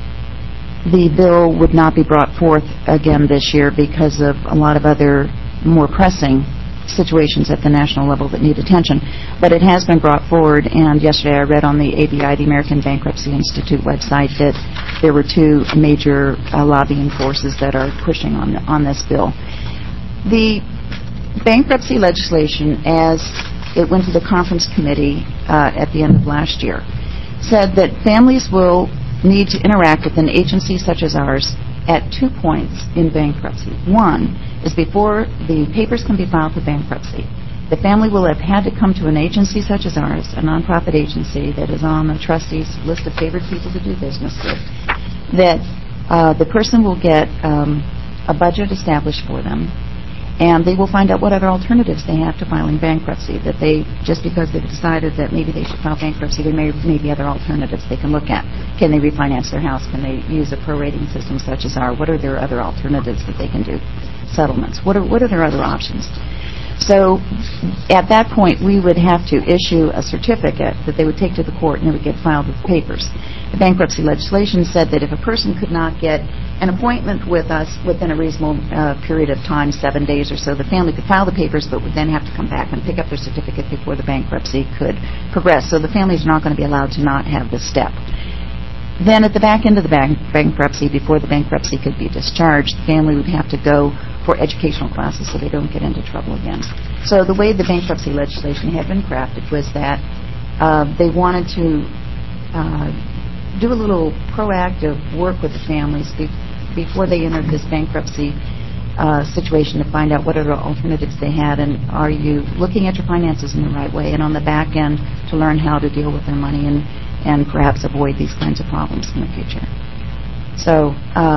the bill would not be brought forth again this year because of a lot of other more pressing situations at the national level that need attention. But it has been brought forward, and yesterday I read on the ABI, the American Bankruptcy Institute website, that there were two major lobbying forces that are pushing on this bill. The bankruptcy legislation, as it went to the conference committee at the end of last year, said that families will need to interact with an agency such as ours at 2 points in bankruptcy. One is before the papers can be filed for bankruptcy. The family will have had to come to an agency such as ours, a nonprofit agency that is on the trustees' list of favored people to do business with, that the person will get a budget established for them, and they will find out what other alternatives they have to filing bankruptcy, that they, just because they've decided that maybe they should file bankruptcy, there may be other alternatives they can look at. Can they refinance their house? Can they use a prorating system such as ours? What are their other alternatives that they can do? Settlements. What are their other options? So at that point, we would have to issue a certificate that they would take to the court and it would get filed with the papers. The bankruptcy legislation said that if a person could not get an appointment with us within a reasonable period of time, 7 days or so, the family could file the papers but would then have to come back and pick up their certificate before the bankruptcy could progress. So the families are not going to be allowed to not have this step. Then at the back end of the bankruptcy, before the bankruptcy could be discharged, the family would have to go for educational classes so they don't get into trouble again. So the way the bankruptcy legislation had been crafted was that they wanted to do a little proactive work with the families before they entered this bankruptcy situation to find out what other alternatives they had, and are you looking at your finances in the right way, and on the back end to learn how to deal with their money and perhaps avoid these kinds of problems in the future. So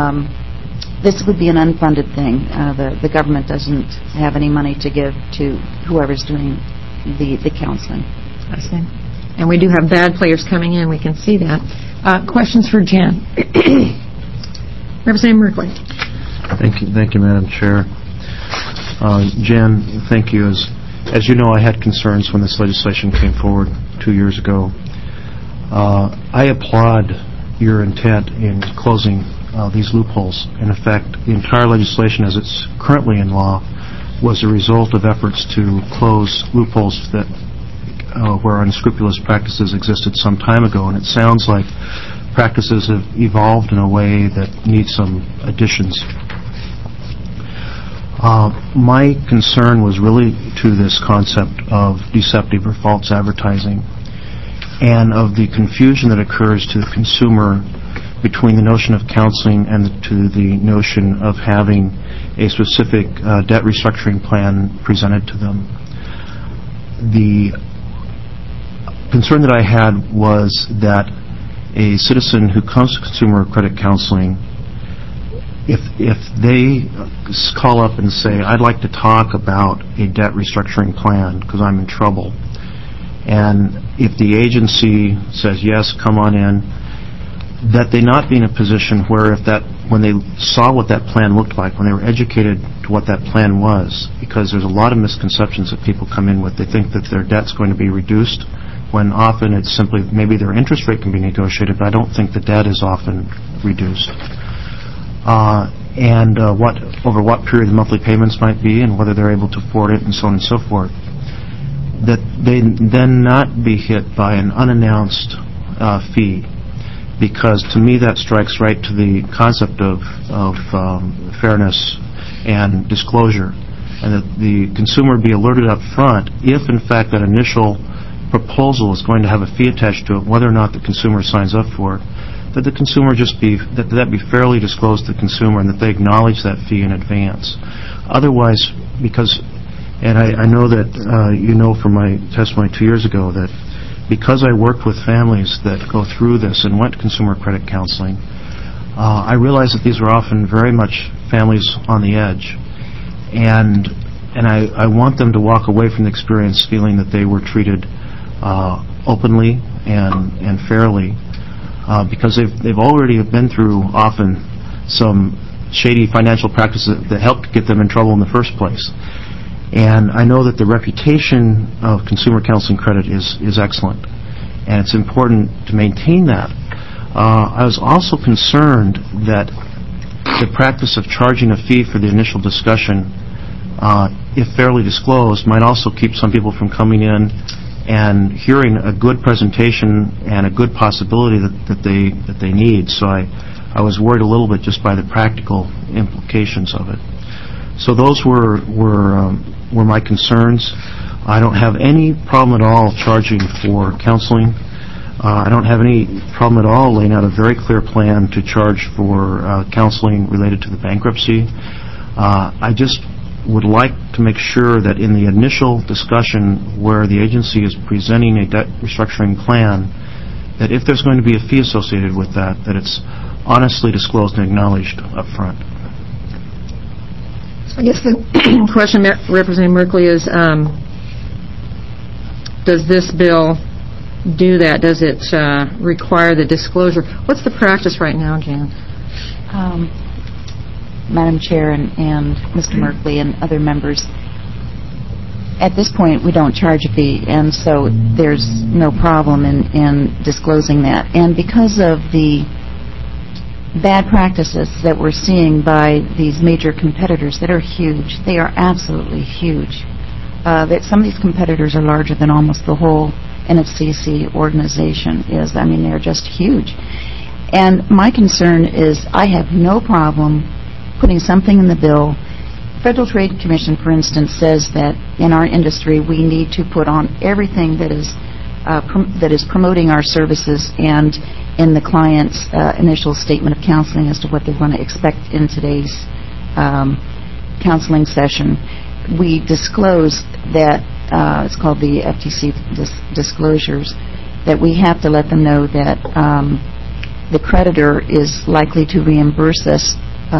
this would be an unfunded thing. The government doesn't have any money to give to whoever's doing the counseling. I see. And we do have bad players coming in. We can see that. Questions for Jan? Representative Merkley. Thank you, Madam Chair. Jan, thank you. As you know, I had concerns when this legislation came forward 2 years ago. I applaud your intent in closing these loopholes. In effect, the entire legislation as it's currently in law was a result of efforts to close loopholes that where unscrupulous practices existed some time ago, and it sounds like practices have evolved in a way that needs some additions. My concern was really to this concept of deceptive or false advertising and of the confusion that occurs to the consumer between the notion of counseling and to the notion of having a specific debt restructuring plan presented to them. The concern that I had was that a citizen who comes to consumer credit counseling, if they call up and say, I'd like to talk about a debt restructuring plan because I'm in trouble, And if the agency says, yes, come on in, that they not be in a position where when they saw what that plan looked like, when they were educated to what that plan was, because there's a lot of misconceptions that people come in with. They think that their debt's going to be reduced, when often it's simply maybe their interest rate can be negotiated, but I don't think the debt is often reduced. And over what period the monthly payments might be and whether they're able to afford it and so on and so forth. That they then not be hit by an unannounced fee, because to me that strikes right to the concept of fairness and disclosure, and that the consumer be alerted up front if in fact that initial proposal is going to have a fee attached to it, whether or not the consumer signs up for it, that the consumer that be fairly disclosed to the consumer and that they acknowledge that fee in advance. Otherwise, and I know that you know from my testimony 2 years ago that because I worked with families that go through this and went to consumer credit counseling, I realized that these were often very much families on the edge. And I want them to walk away from the experience feeling that they were treated openly and fairly, because they've already been through often some shady financial practices that helped get them in trouble in the first place. And I know that the reputation of consumer counseling credit is excellent, and it's important to maintain that. I was also concerned that the practice of charging a fee for the initial discussion, if fairly disclosed, might also keep some people from coming in and hearing a good presentation and a good possibility that they need. So I was worried a little bit just by the practical implications of it. So those were my concerns. I don't have any problem at all charging for counseling. I don't have any problem at all laying out a very clear plan to charge for counseling related to the bankruptcy. I just would like to make sure that in the initial discussion where the agency is presenting a debt restructuring plan, that if there's going to be a fee associated with that it's honestly disclosed and acknowledged up front. I guess the question, Representative Merkley, is does this bill do that? Does it require the disclosure? What's the practice right now, Jan? Madam Chair and Mr. Merkley and other members, at this point we don't charge a fee, and so there's no problem in disclosing that. And because of the bad practices that we're seeing by these major competitors that are huge, they are absolutely huge. That some of these competitors are larger than almost the whole NFCC organization is. I mean, they're just huge. And my concern is I have no problem putting something in the bill. Federal Trade Commission, for instance, says that in our industry we need to put on everything that is promoting our services and in the client's initial statement of counseling as to what they're going to expect in today's counseling session. We disclose that, it's called the FTC disclosures, that we have to let them know that the creditor is likely to reimburse us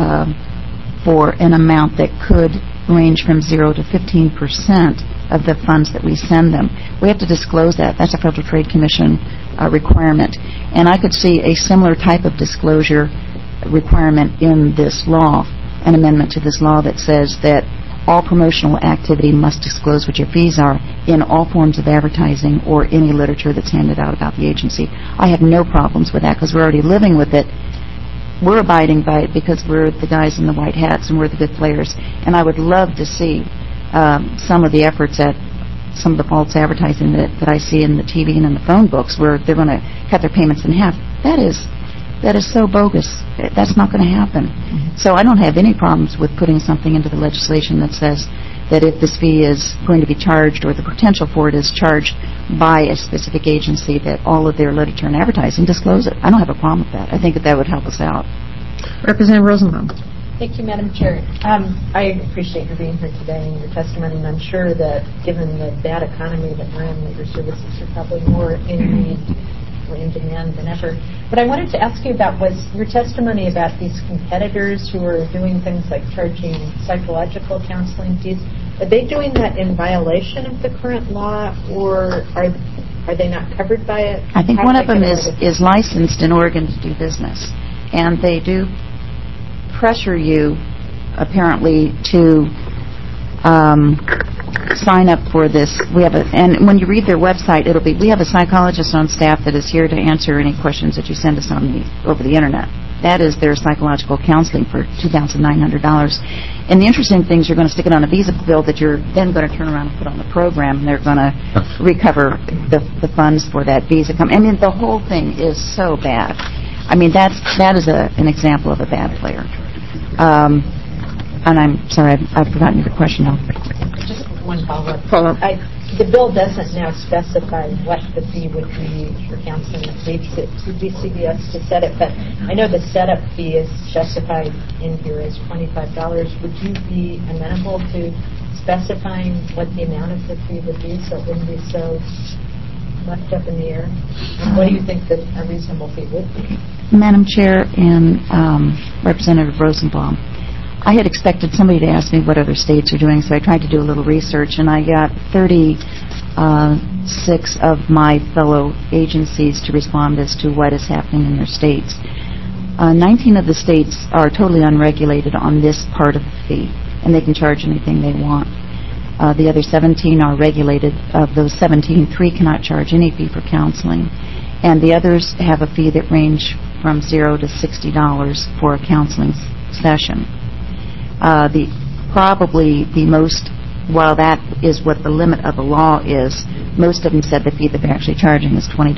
for an amount that could range from 0 to 15% of the funds that we send them. We have to disclose that. That's a Federal Trade Commission requirement. And I could see a similar type of disclosure requirement in this law, an amendment to this law that says that all promotional activity must disclose what your fees are in all forms of advertising or any literature that's handed out about the agency. I have no problems with that because we're already living with it. We're abiding by it because we're the guys in the white hats and we're the good players. And I would love to see some of the efforts at some of the false advertising that I see in the TV and in the phone books where they're going to cut their payments in half. That is so bogus. That's not going to happen. Mm-hmm. So I don't have any problems with putting something into the legislation that says that if this fee is going to be charged or the potential for it is charged by a specific agency, that all of their literature and advertising disclose it. I don't have a problem with that. I think that would help us out. Representative Rosenbaum. Thank you, Madam Chair. I appreciate your being here today and your testimony, and I'm sure that given the bad economy that we're in, that your services are probably more in demand than ever. What I wanted to ask you about was your testimony about these competitors who are doing things like charging psychological counseling fees. are they doing that in violation of the current law, or are they not covered by it? I think one of them is licensed in Oregon to do business, and they do pressure you, apparently, to sign up for this. And when you read their website, we have a psychologist on staff that is here to answer any questions that you send us over the internet. That is their psychological counseling for $2,900. And the interesting thing is you're going to stick it on a visa bill that you're then going to turn around and put on the program, and they're going to recover the funds for that visa. I mean, the whole thing is so bad. I mean, that is an example of a bad player. And I'm sorry, I've forgotten your question now. Just one follow-up. The bill doesn't now specify what the fee would be for counseling. It leaves it to DCBS to set it, but I know the setup fee is specified in here as $25. Would you be amenable to specifying what the amount of the fee would be so it wouldn't be so left up in the air? And what do you think that a reasonable fee would be? Madam Chair and Representative Rosenbaum, I had expected somebody to ask me what other states are doing, so I tried to do a little research, and I got 36 of my fellow agencies to respond as to what is happening in their states. 19 of the states are totally unregulated on this part of the fee, and they can charge anything they want. The other 17 are regulated. Of those 17, 3 cannot charge any fee for counseling, and the others have a fee that range from $0 to $60 for a counseling session. Probably the most, while that is what the limit of the law is, most of them said the fee that they're actually charging is $20.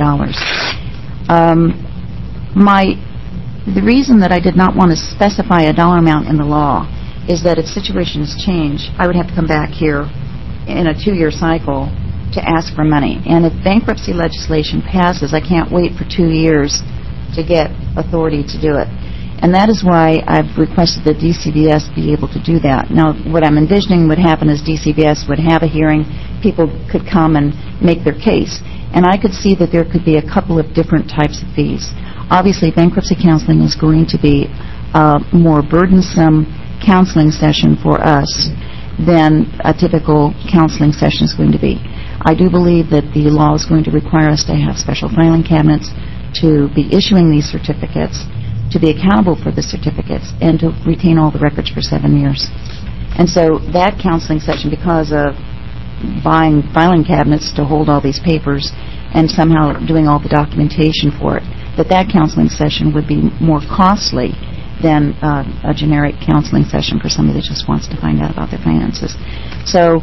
The reason that I did not want to specify a dollar amount in the law is that if situations change, I would have to come back here in a 2-year cycle to ask for money. And if bankruptcy legislation passes, I can't wait for 2 years to get authority to do it. And that is why I've requested that DCBS be able to do that. Now, what I'm envisioning would happen is DCBS would have a hearing, people could come and make their case. And I could see that there could be a couple of different types of fees. Obviously, bankruptcy counseling is going to be a more burdensome counseling session for us than a typical counseling session is going to be. I do believe that the law is going to require us to have special filing cabinets, to be issuing these certificates, to be accountable for the certificates, and to retain all the records for 7 years. And so that counseling session, because of buying filing cabinets to hold all these papers and somehow doing all the documentation for it, that counseling session would be more costly than a generic counseling session for somebody that just wants to find out about their finances. So,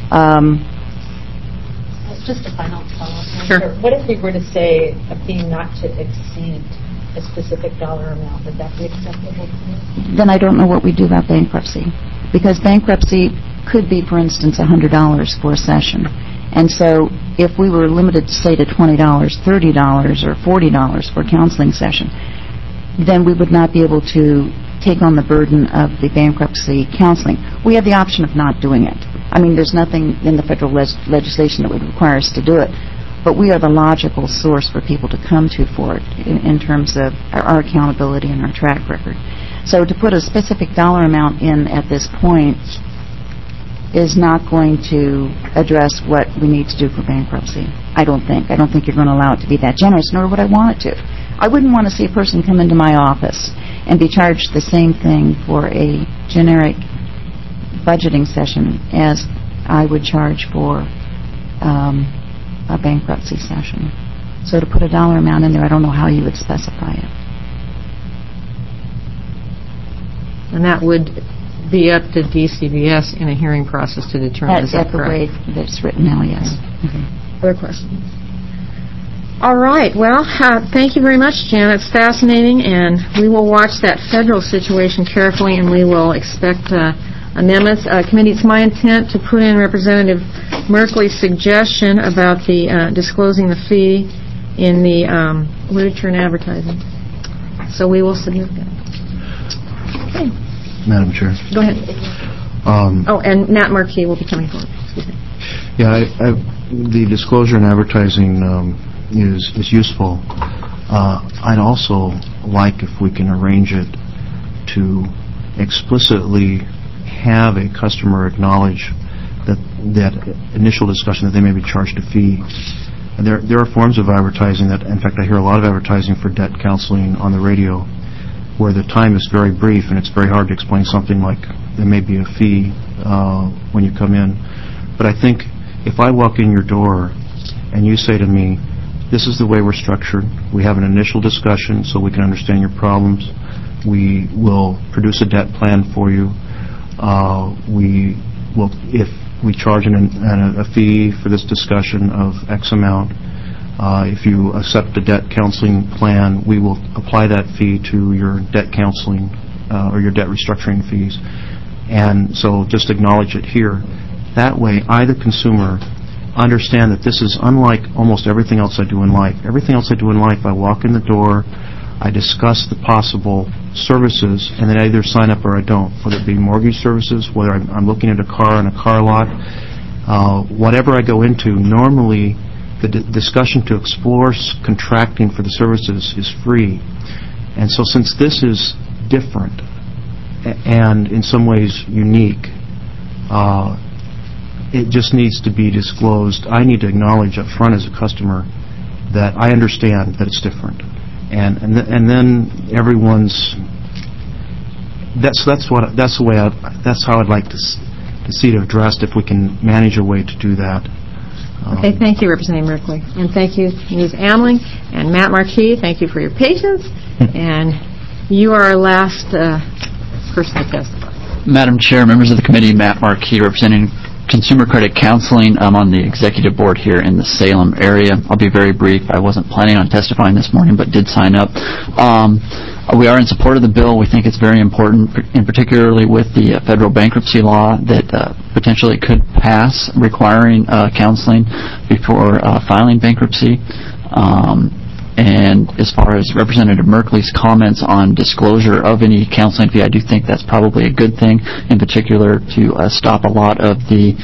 just a final follow-up. Sure. What if we were to say a fee not to exceed a specific dollar amount? Would that be acceptable to you? Then I don't know what we do about bankruptcy. Because bankruptcy could be, for instance, $100 for a session. And so if we were limited, say, to $20, $30, or $40 for a counseling session, then we would not be able to take on the burden of the bankruptcy counseling. We have the option of not doing it. I mean, there's nothing in the federal legislation that would require us to do it. But we are the logical source for people to come to for it in terms of our accountability and our track record. So to put a specific dollar amount in at this point is not going to address what we need to do for bankruptcy. I don't think you're going to allow it to be that generous, nor would I want it to. I wouldn't want to see a person come into my office and be charged the same thing for a generic budgeting session as I would charge for a bankruptcy session. So to put a dollar amount in there, I don't know how you would specify it. And that would be up to DCBS in a hearing process to determine. That's the way that's written now, yes. Okay. Other questions? All right. Well, thank you very much, Janet. It's fascinating, and we will watch that federal situation carefully, and we will expect amendments. Committee, it's my intent to put in Representative Merkley's suggestion about the disclosing the fee in the literature and advertising. So we will submit that. Okay. Madam Chair. Go ahead. And Matt Markey will be coming forward. Excuse me. Yeah, the disclosure and advertising is useful. I'd also like if we can arrange it to explicitly have a customer acknowledge that initial discussion that they may be charged a fee. And there are forms of advertising that, in fact, I hear a lot of advertising for debt counseling on the radio, where the time is very brief and it's very hard to explain something like there may be a fee when you come in. But I think if I walk in your door and you say to me, this is the way we're structured, we have an initial discussion so we can understand your problems, we will produce a debt plan for you, if we charge a fee for this discussion of X amount, if you accept the debt counseling plan, we will apply that fee to your debt counseling or your debt restructuring fees. And so just acknowledge it here. That way, I, the consumer, understand that this is unlike almost everything else I do in life. Everything else I do in life, I walk in the door, I discuss the possible services, and then I either sign up or I don't, whether it be mortgage services, whether I'm looking at a car in a car lot. Whatever I go into, normally the discussion to explore contracting for the services is free. And so since this is different and in some ways unique, it just needs to be disclosed. I need to acknowledge up front as a customer that I understand that it's different. And then everyone's that's how I'd like to see it addressed, if we can manage a way to do that. Okay, thank you, Representative Merkley, and thank you, Ms. Amling and Matt Marquis. Thank you for your patience, and you are our last person to testify. Madam Chair, members of the committee, Matt Marquis, representing Consumer Credit Counseling. I'm on the executive board here in the Salem area. I'll be very brief. I wasn't planning on testifying this morning, but did sign up. We are in support of the bill. We think it's very important, and particularly with the federal bankruptcy law that potentially could pass requiring counseling before filing bankruptcy. And as far as Representative Merkley's comments on disclosure of any counseling fee, I do think that's probably a good thing, in particular to stop a lot of the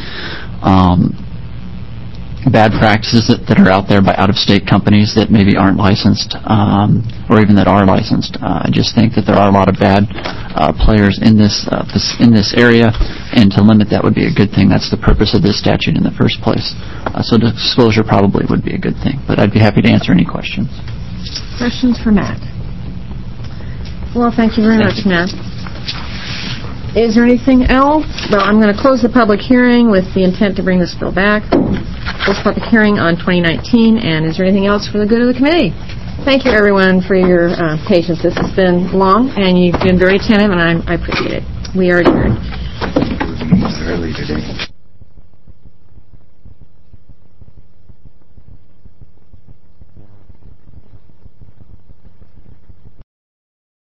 bad practices that are out there by out-of-state companies that maybe aren't licensed or even that are licensed. I just think that there are a lot of bad players in this area, and to limit that would be a good thing. That's the purpose of this statute in the first place. So disclosure probably would be a good thing, but I'd be happy to answer any questions. Questions for Matt? Well, thank you very much, Matt. Is there anything else? Well, I'm going to close the public hearing with the intent to bring this bill back. Close public hearing on 2019, and is there anything else for the good of the committee? Thank you, everyone, for your patience. This has been long, and you've been very attentive, and I appreciate it. We are adjourned. Early today.